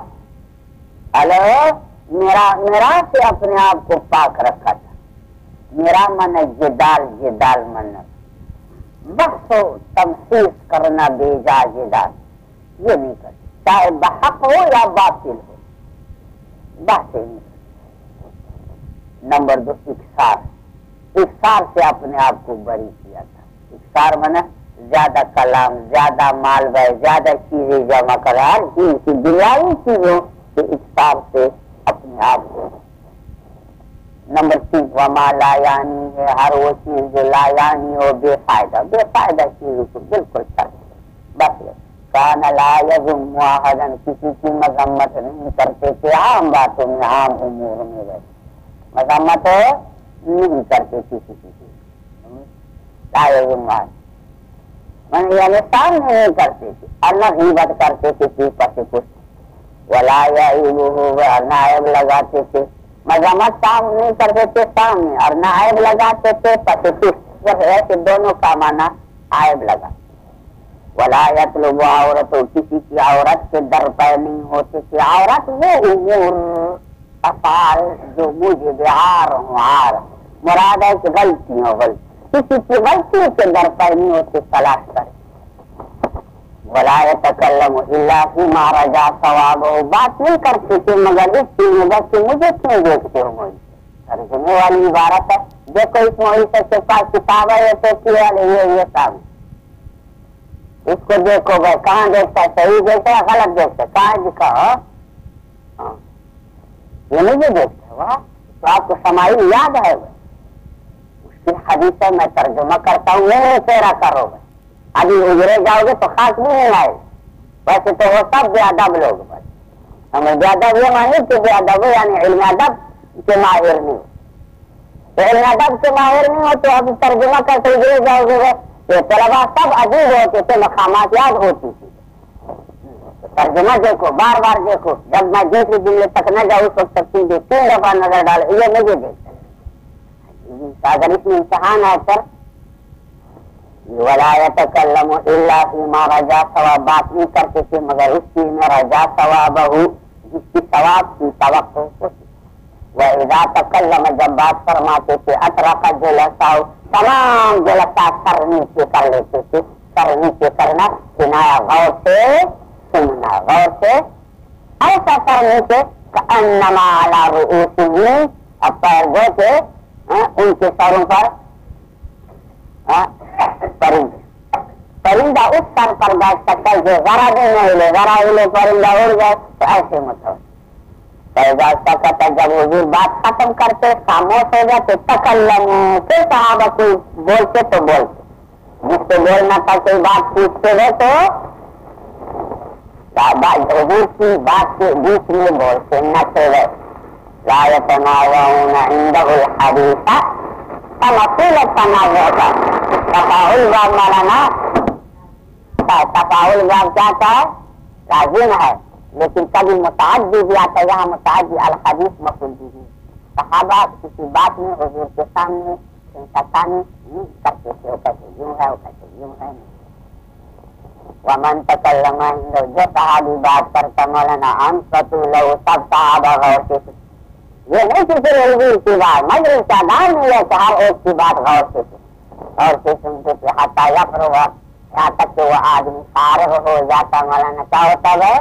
میرا سے اپنے آپ کو پاک رکھا تھا. میرا من جدال، جدال من بحث و تمحیص کرنا، بے جا جدال یہ نہیں کرتے، چاہے بحق ہو یا باطل ہو، بحث نہیں کرتے. نمبر 2 اکثار سے اپنے آپ کو بری کیا تھا. اکثار مانا زیادہ کلام، زیادہ مال بھائی، زیادہ چیزیں جمع کرا، ہر چیز کی دنیاوی چیزوں کے اکثار سے اپنے آپ کو. نمبر 3 وما لا یعنی ہے، ہر وہ چیز جو لا یعنی ہو، بے فائدہ چیزوں کو بالکل چھوڑ. بس کان لا یذم واحدا، کسی کی مذمت نہیں کرتے تھے عام باتوں میں، عام امور میں، مذمت نہیں کرتے کسی کی. لا یذم واحد یعنی سامنے نہیں کرتے تھے، اور نہ غیبت کرتے تھے اوپر سے کچھ. ولا یعیبہ، نائب لگاتے تھے. مذمت کام نہیں کرتے تھے سامنے، اور نہ عیب لگاتے تھے پس کچھ. ایسے دونوں کا معنی عیب لگا. ولا یطلب عورت، کسی کی عورت کے در پہ نہیں ہوتے تھے. عورت وہ امور افعال جو مجھے بہار ہوں، مراد ہے کہ غلطیوں، کسی کی غلطی کے در پہ نہیں ہوتے تلاش کرے. ولا یتکلم الا فیما رجا ثوابہ، بات نہیں کرتے تھے مگر اس کی وجہ سے مجھے کیوں دیکھتے ہو. مجھے ترجمے والی عبارت ہے. دیکھو اس معیشت کے پاس کتاب ہے تو یہ صاحب اس کو دیکھو بھائی، کہاں دیکھتا ہے، صحیح دیکھتا ہے غلط دیکھتا ہے، کہاں دکھا یہ مجھے دیکھتا ہے. تو آپ کو سمائی یاد ہے بھائی، اس کی حدیث ہے، میں ترجمہ کرتا ہوں، یہ تیرا کرو بھائی. ابھی اجرے جاؤ گے تو خاص بھی نہیں آئے. ویسے تو وہ سب بے ادب لوگ بھائی، ہمیں بے ادب یہ مانی کہ بے ادب یعنی علم ادب کے ماہر نہیں. تو علم ادب کے ماہر نہیں ہو تو ابھی ترجمہ کرتے اجرے جاؤ گے. یہ طلبا سب عجیب ہوتے تھے، مقامات یاد ہوتی تھی. ترجمہ دیکھو، بار بار دیکھو، جب میں دوسرے جملے تک نہ جاؤں اس وقت تک 3 دفعہ نظر ڈالو، یہ مجھے دیکھتا ہے. اگر اس میں امتحان ہے سر، ولا یتکلم الا فیما رجا ثواب، بات نہیں کرتے تھے مگر اس چیز میں رجا ثوابہ، جس کی ثواب کی توقع ہوتی. وَإِذَا تَكَلَّمَ، جب بات فرماتے تھے، اطرق جلساؤ، تمام جلسہ سر نیچے کر لیتے تھے. سر نیچے کرنا کنایا غور سے سننا، غور سے ایسا سر نیچے کأنما علی رؤوسہم، اب پیر دو کے ان کے سروں پر پرندہ اس سر پر بیٹھ سکتا ہے جو ذرا بھی نہ ہلے، ذرا ہلے پرندہ اڑ جائے تو ایسے مطلب. جب حضور بات ختم کرتے خاموش ہو جاتے تکلم، پھر صحابہ کوئی بولتے تو بولتے، جس سے بولنا تھا کوئی بات پوچھتے ہوئے تو حضور کی بات کے بیچ میں بولتے نہ تھے. لا یتناوون عنده الحدیث تمثیل التنازع کا تفاعل باب مولانا، تفاعل باب کیا تھا، لازم ہے لیکن کبھی متعدی بھی آتا ہے. یہاں متعدی الحدیث مفعول بھی. صحابہ کسی بات میں حضور کے سامنے انسانی نہیں کرتے تھے، وہ کہتے یوں ہے، وہ کہتے یوں ہے. ومن تکلم عنده، جو صحابی بات کرتا مولانا انصتوا له، سب صحابہ غور سے. یہ نہیں کہ صرف حضور کی بات، مجلس کا نام نہیں ہے کہ ہر ایک کی بات غور سے سنتے تھے. حتی یفرغ، یہاں تک کہ وہ آدمی فارغ ہو جاتا. مولانا کیا ہوتا ہے،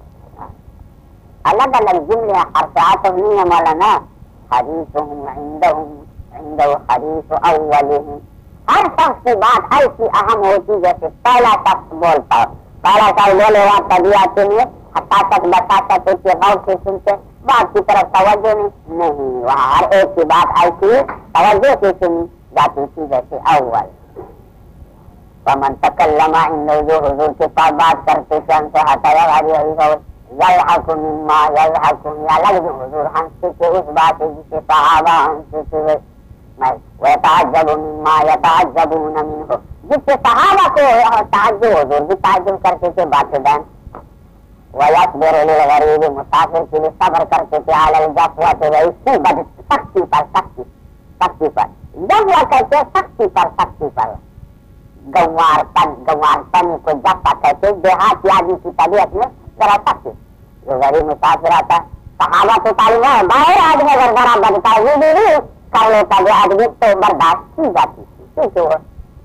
الگ الگ جملے حرفات نہیں ہے مولانا. حدیثهم عنده حدیث اولهم، ہر شخص کی بات ایسی اہم ہوتی جیسے پہلا شخص بولتا ہو. پہلا شخص بولے وہاں طبیعت میں حتیٰ تک بتاتا تو کہ غور سے سنتے، بات کی طرف توجہ نہیں. وہاں ہر ایک کی بات ایسی توجہ سے سنی جاتی تھی جیسے اول. ومن تکلم عنده، جو حضور کے پاس بات کرتے تھے ان سے ہٹایا یلحق مما یلحق، یا لگ حضور ہنستے تھے اس بات جسے صحابہ ہنستے تھے. ویتعجب مما یتعجبون منہ، جس سے صحابہ کو تعجب حضور بھی تعجب کرتے تھے باتیں دین. ویصبر للغریب، مسافر کے لیے صبر کرتے تھے. علی الجفوۃ، اسی سختی پر جفوہ کہتے سختی پر. گوار پن کو جفا کہتے، دیہاتی آدمی کی طبیعت میں ذرا سختی. جو غریب مسافر آتا صحابہ تو تعلیم ہے، باہر آدمی اگر ذرا بدتا بھی کر لیتا جو آدمی تو برداشت کی جاتی تھی. کیونکہ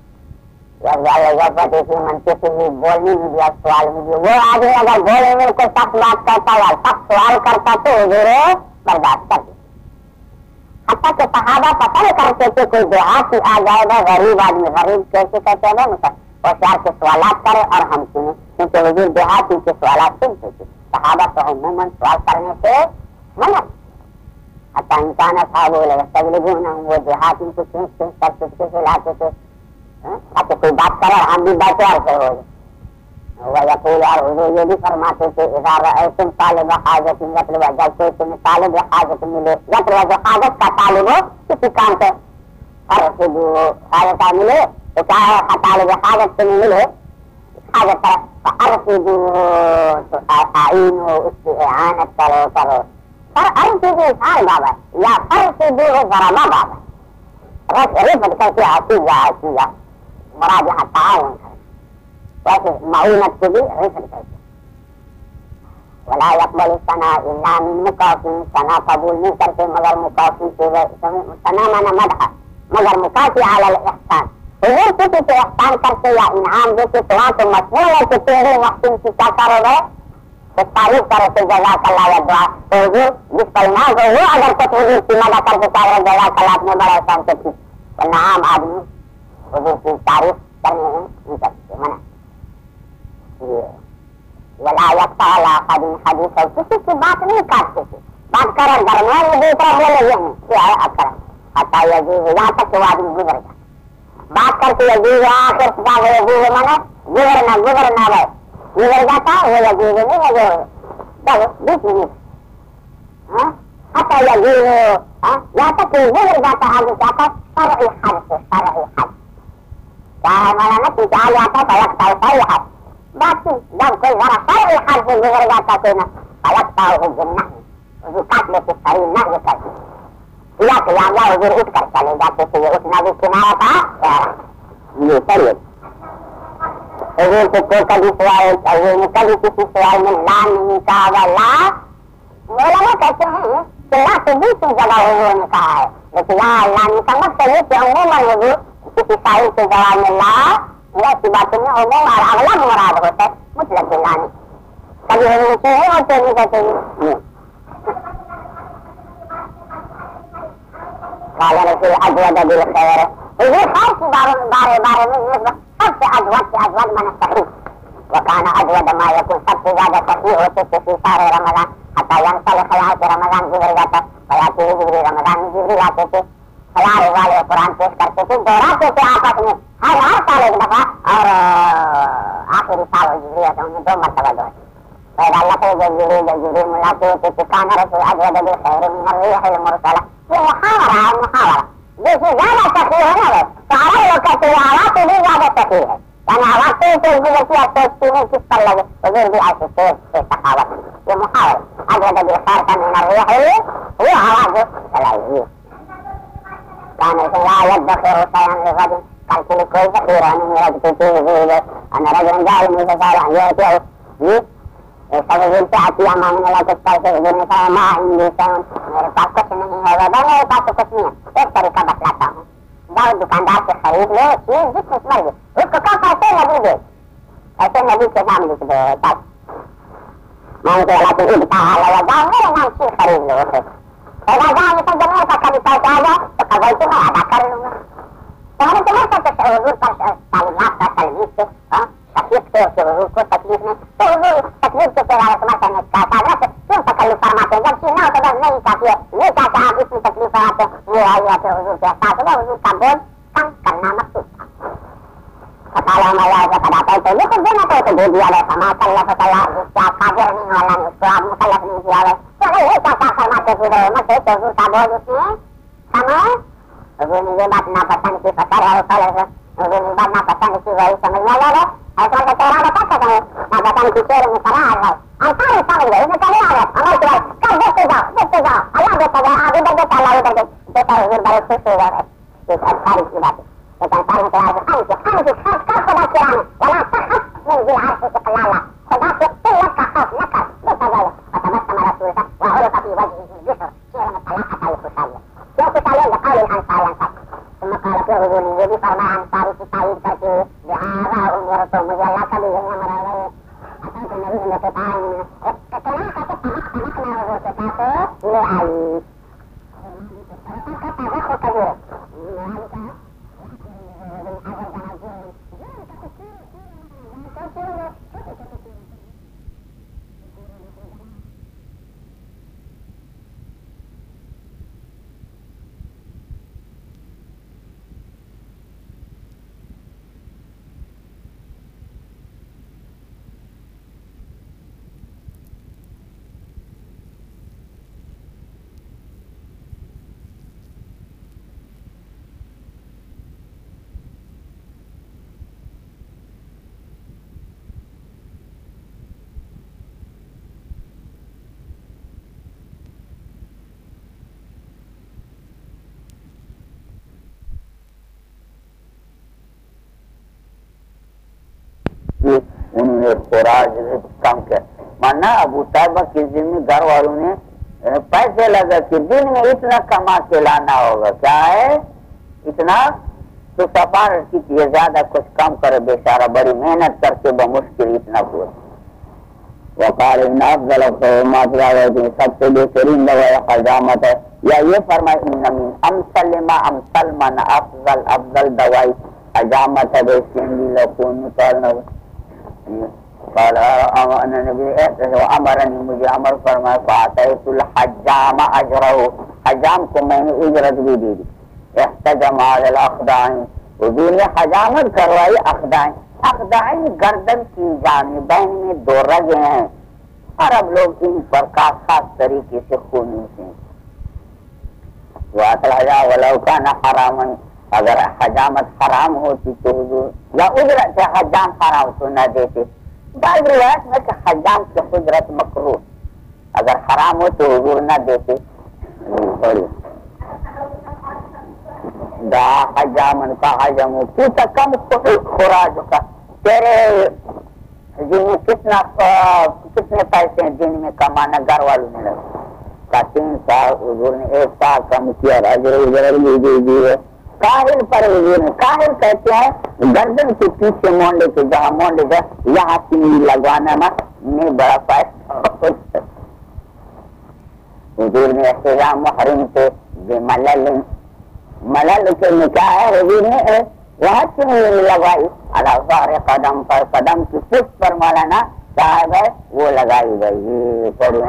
منچے سے بھی بولنے میں بھی سوال میں بھی وہ آدمی اگر بولے میں کوئی سخت بات کرتا یا سخت سوال کرتا تو ضرور برداشت کر دیتا. تھا کہ صحابہ پتہ نہیں کرتے تھے کوئی دیہاتی آ جائے گا غریب آدمی، غریب کیسے کہتے ہیں نا ہوشیار کے سوالات کرے اور ہم سنیں، کیونکہ حضور دیہاتی کے سوالات سنتے تھے، صحابہ تو عموماً سوال کرنے سے منع، حتیٰ انسان صاحب وہ دیہاتی کو چونچ کر چٹکے سے لاتے تھے تاکہ کوئی بات کرے ہم بھی بیٹھے ایسے ہو ویقول، اور حضور یہ بھی فرماتے تھے اذا رأیتم طالب حاجت یطلب، جب کوئی تمہیں طالب حاجت ملے، یطلب جو حاجت کا طالب ہو کسی کام سے حاجت ملے تو کیا ہے، طالب حاجت سے ملے حاجت فارشدوه تو اعینوا، اس کی اعانت کرو ارشدوه بابا یا ارشدوه ضربا بابا رفت کر کے عطیہ مراجعہ تعاون ویسے معونت کو بھی رفت کر کے ولا يقبل الثناء الا من مكافئ، ثنا قبول نہیں کرتے مگر مکافی سے، ثنا مانا مدح مگر مکافی علی الاحسان، حضور کسی سے احسان کرتے یا انعام دیتے تو وہاں تو مشہور ہے کہ تیرے وقت کی کیا کرو گے تو تعریف کرو کہ جزاک اللہ یا دعا، تو حضور جس پر انعام ہو وہ اگر کچھ حضور کی مدد کر کے کہہ رہے جزاک اللہ اپنے بڑا احسان سے ٹھیک، ورنہ عام آدمی حضور کی تعریف کرنے نہیں کرتے منع، ولا يقطع على احد حديثا، کسی کی بات نہیں کاٹتے تھے، بات کریں درمیان میں دوسرا بولے یہ نہیں کیا ہے اکرم حتیٰ یجوز، یہاں تک کہ وہ آدمی گزر جائے، بات کر کے یجوز آخر کتاب یجوز مانا گزرنا ہے، گزر جاتا وہ یجوز نہیں ہے جو 20 منٹ حتیٰ یجوز، یہاں تک کہ گزر جاتا آگے جاتا فرعی حد سے، فرعی حد کیا ہے مولانا کہ جہاں جاتا ہے فیقطع فرعی حد، باقی جب کوئی ذرا فرعی حد سے گزر جاتا کوئی نہ فیقطع بالنهي، وہ کاٹ لیتے صحیح نہ کرتے یا کہ یا حضور اٹھ کر چلے جاتے تھے، یہ اٹھنا بھی کنایا تھا یہ چلیے حضور کو کبھی سوائے حضور نے کبھی کسی سوائے میں لا نہیں کہا، لا مولانا کہتے ہیں کہ لا تو دوسری جگہ حضور نے کہا ہے، لیکن لا اللہ نے کا مطلب ہے کہ عموماً حضور کسی سائل کے جواب میں لا ایسی باتوں میں عموم اور اغلب مراد ہوتا ہے، مطلق لا نہیں کبھی حضور کی نہیں ہوتے نہیں کہتے ہیں قال رسول اجود بالخير، حضور خاص بارے میں سب سے اجود من الصحيح، وكان اجود ما يكون، سب سے زیادہ صحیح ہوتے تھے فی سارے رمضان حتى ينسلخ حیات رمضان گزر جاتا فیاتی جبریل، رمضان میں جبریل آتے تھے سلارے والے قرآن پیش کرتے تھے، دہراتے تھے آپس میں ہر سال ایک دفعہ، اور آخری سال جبریل آتے انہیں 2 مرتبہ دہراتے پیدا اللہ کے جبریل ملاتے ہوتے تھے، کان رسول اجود بالخير من الريح المرسلة، یہ محاورہ ہے، محاورہ جیسے زیادہ صحیح ہے نا سارے لوگ کہتے ہیں آواز تو بھی زیادہ صحیح ہے، یعنی آواز تیز گزرتی ہے سوچتی نہیں کس پر لگے، حضور بھی ایسے تیز سے سخاوت، یہ محاورہ اجود بالخير کا من الريح وہ آواز چلائی کان لا يدخر شيئا لغد، کل کے لیے کوئی ذخیرہ نہیں رکھتے تھے حضور، انا رجل جاہل متسارع یہ سبب سے عطیہ مانگنے لگا کچھ پیسے، حضور نے کہا ما عندی شیء، میرے پاس کچھ نہیں ہے، ویسے میرے پاس تو کچھ نہیں ہے، ایک طریقہ بتلاتا ہوں، جاؤ دکاندار سے خرید لو چیز جس میں مر گئی، اس کو کہا پیسے نبی دے، ایسے نبی کے نام لکھ دو بس، میں نے کہا کہ ابتا لگا جاؤ میرے نام چیز خرید لو، پیدا جاؤں تو جب میرے پاس کبھی پیسے آ جائے تو قبول تو میں ادا کر لوں گا، تو ہمیں تو سکتے حضور پر تعلیمات کا تلویز سے تکلیف سے حضور کو تکلیف میں تو حضور تکلیف سے تیرا رسمہ کرنے کا تعداد کیوں تکلیف فرماتے ہیں، جب چیز نہ ہو تو بس نہیں کافی ہے، یہ کیا کہ آپ اس میں تکلیف فرماتے ہیں، یہ آئی ہے حضور کے احساس میں حضور کا بوجھ کم کرنا مقصود تھا، فتح اللہ کا خدا ہے تو یہ کچھ دینا تو دے دیا گیا، سما کلف اللہ جس سے آپ قادر نہیں ہو اللہ نے اس کو آپ مکلف نہیں کیا گیا، تو یہ کیا فرماتے پورے مت ہے کہ حضور کا بوجھ اس میں سما، حضور نے یہ بات ناپسند کی فتح ہے حضور نے بات ناپسند کی وہی سمجھ میں لگا ایسا کہ تیرا بتا سکتا ہے ناپسند کی چہرے میں سنا ہے ہم سارے سمجھ گئے انہیں کبھی آ رہا ہمارے کے بعد کب دیکھتے جاؤ اللہ دیکھتا جائے آپ ادھر دیکھتا اللہ ادھر دیکھتا حضور بڑے خوش ہو گئے ایک ساری کی بات ہے لیکن سارے کے بعد خاص کر خدا کے آنے ولا تخف من ذي العرش استقلالا، خدا سے قلت کا خوف نہ کر دیکھا جائے فتبسم رسول اللہ وعرف في وجهه البشر، چہرے میں طلاقت آئی خوشحالی، کیوں خوشحالی لقول الانصار انصار، ثم قال کہ حضور نے یہ بھی فرمایا انصاری کی تائید کر کے لہذا امرت مجھے اللہ کا بھی یہی امر ہے اصل کے نبی نے کہا اتنا کہ تمکنا حضور کے پاس لے آئی انہیں خوراک کم کیا مانا ابو طالبہ کس دن میں گھر والوں نے پیسے لگا کہ دن میں اتنا کما کے لانا ہوگا کیا ہے اتنا تو سفارش کی یہ زیادہ کچھ کم کرے بیچارہ بڑی محنت کر کے بمشکل اتنا پورا وقال ان افضل القومات سب سے بہترین دوا حجامت ہے یا یہ فرمائے ان من امثل ما امثل من افضل دوائی حجامت ہے بیسین لکون مطالنا قال امرنی مجھے امر فرمائے فاتحت الحجام اجرہ حجام کو میں نے اجرت بھی دی احتجم علی الاخدائن حضور نے حجامت کروائی اخدائن گردن کی جانبین میں دو رگیں ہیں عرب لوگ ان پر خاص طریقے سے خونی سے ولو کان حراما اگر حجامت حرام ہوتی تو حضور یا اجرت حجام حرام تو نہ دیتے بعض روایت میں کہ حجام کی اجرت مکروہ اگر حرام ہو تو حضور نہ دیتے دا حجامن کا حجم پوچھا کم خوراج کا تیرے دن میں کتنے پیسے دن میں کمانا گھر والوں نے لگا کا 3 سال حضور نے 1 سال کم کیا اجر بھی دی کاہل پر حضور نے کاہل کہتے ہیں گردن کے پیچھے مونڈے کے جہاں مونڈے جہاں یہاں سینی لگوانا میں بڑا پیسہ حضور نے احترام محرم سے بے ملل کے نکاح ہے حضور نے وہاں چنی لگائی ظہر قدم پر قدم کی پشت پر مولانا صاحب ہے وہ لگائی گئی پڑھو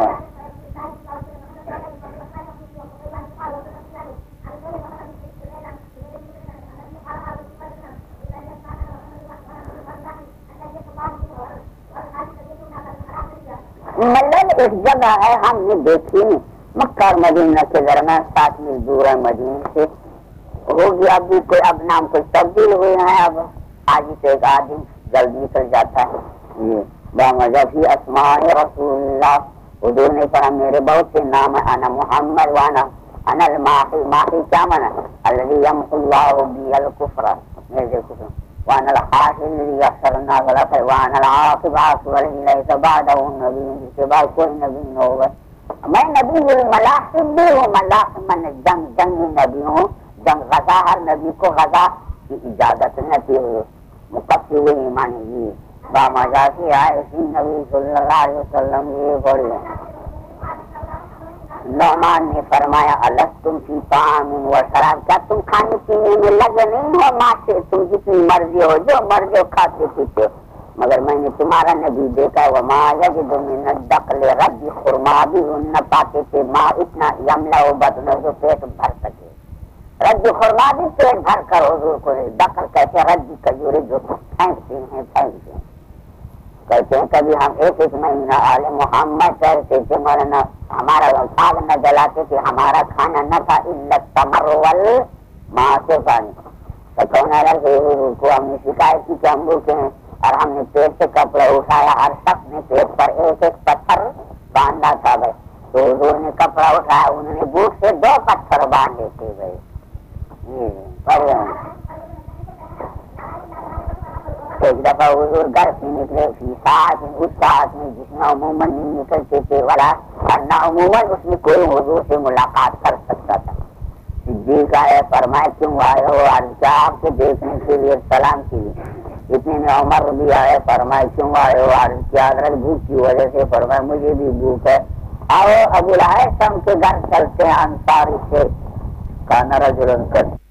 ملل ایک جگہ ہے ہم نے دیکھی نہیں مکہ اور مدینہ کے درمیان 7 میل دور ہے مدینہ سے ہو گیا ابھی کوئی اب نام کوئی تبدیل ہوئے ہیں اب آج سے ایک آدمی جلد نکل جاتا ہے یہ بامجہ فی اسماء رسول اللہ حضور نے فرمایا میرے بہت سے نام ہے انا محمد وانا انا الماحی ماحی کیا مانا الذی یمحو اللہ بی الکفر میرے دیکھو وانا الحاشر الذی یحشر الناس لفظ وانا العاقب عاقب الذی لیس بعدہ نبی جس کے بعد کوئی نبی نہ ہوگا میں نبی الملاحم بھی ہوں ملاحم من جنگی نبی ہوں جنگ غزہ ہر نبی کو غزہ کی اجازت نہ تھی مقفی ہوئی ایمانی جی بامجا کی آئے اسی نبی صلی اللہ علیہ وسلم یہ بڑی نعمان نے فرمایا الستم فی طعام و شراب کیا تم کھانے پینے میں لگے نہیں ہو ماں سے تم جتنی مرضی ہو جو مرضی ہو کھاتے پیتے ہو مگر میں نے تمہارا نبی دیکھا وما یجد من الدقل رد خرما بھی نہ پاتے تھے ماں اتنا یملا و بطن جو پیٹ بھر سکے رد خرما بھی پیٹ بھر کر حضور کو دقل کہتے رد کجورے جو پھینکتے ہیں کہتے ہیں کبھی ہم ایک مہینہ آل محمد کہتے تھے مولانا ہمارا آگ نہ جلاتے تھے ہمارا کھانا نہ تھا الا التمر والماء سے پانی تو کہنے لگے حضور کو ہم نے شکایت کی کہ ہم بھوکے ہیں اور ہم نے پیٹ سے کپڑا اٹھایا ہر شخص نے پیٹ پر ایک پتھر باندھا تھا بھائی تو حضور نے کپڑا اٹھایا انہوں نے بوٹ سے 2 پتھر باندھے تھے بھائی ایک دفعہ حضور گھر سے نکلے فی ساعت اس ساعت میں جس میں عموماً نہیں نکلتے تھے والا ورنہ عموماً اس میں کوئی حضور سے ملاقات کر سکتا تھا صدیق آئے فرمائے کیوں آئے ہو عرض کیا آپ کو دیکھنے کے لیے سلام کے لیے اتنے میں عمر بھی آئے فرمائے کیوں آئے ہو عرض کیا حضرت بھوک کی وجہ سے فرمائے مجھے بھی بھوک ہے آؤ ابو الہیثم کے گھر چلتے ہیں انصاری سے کان رجل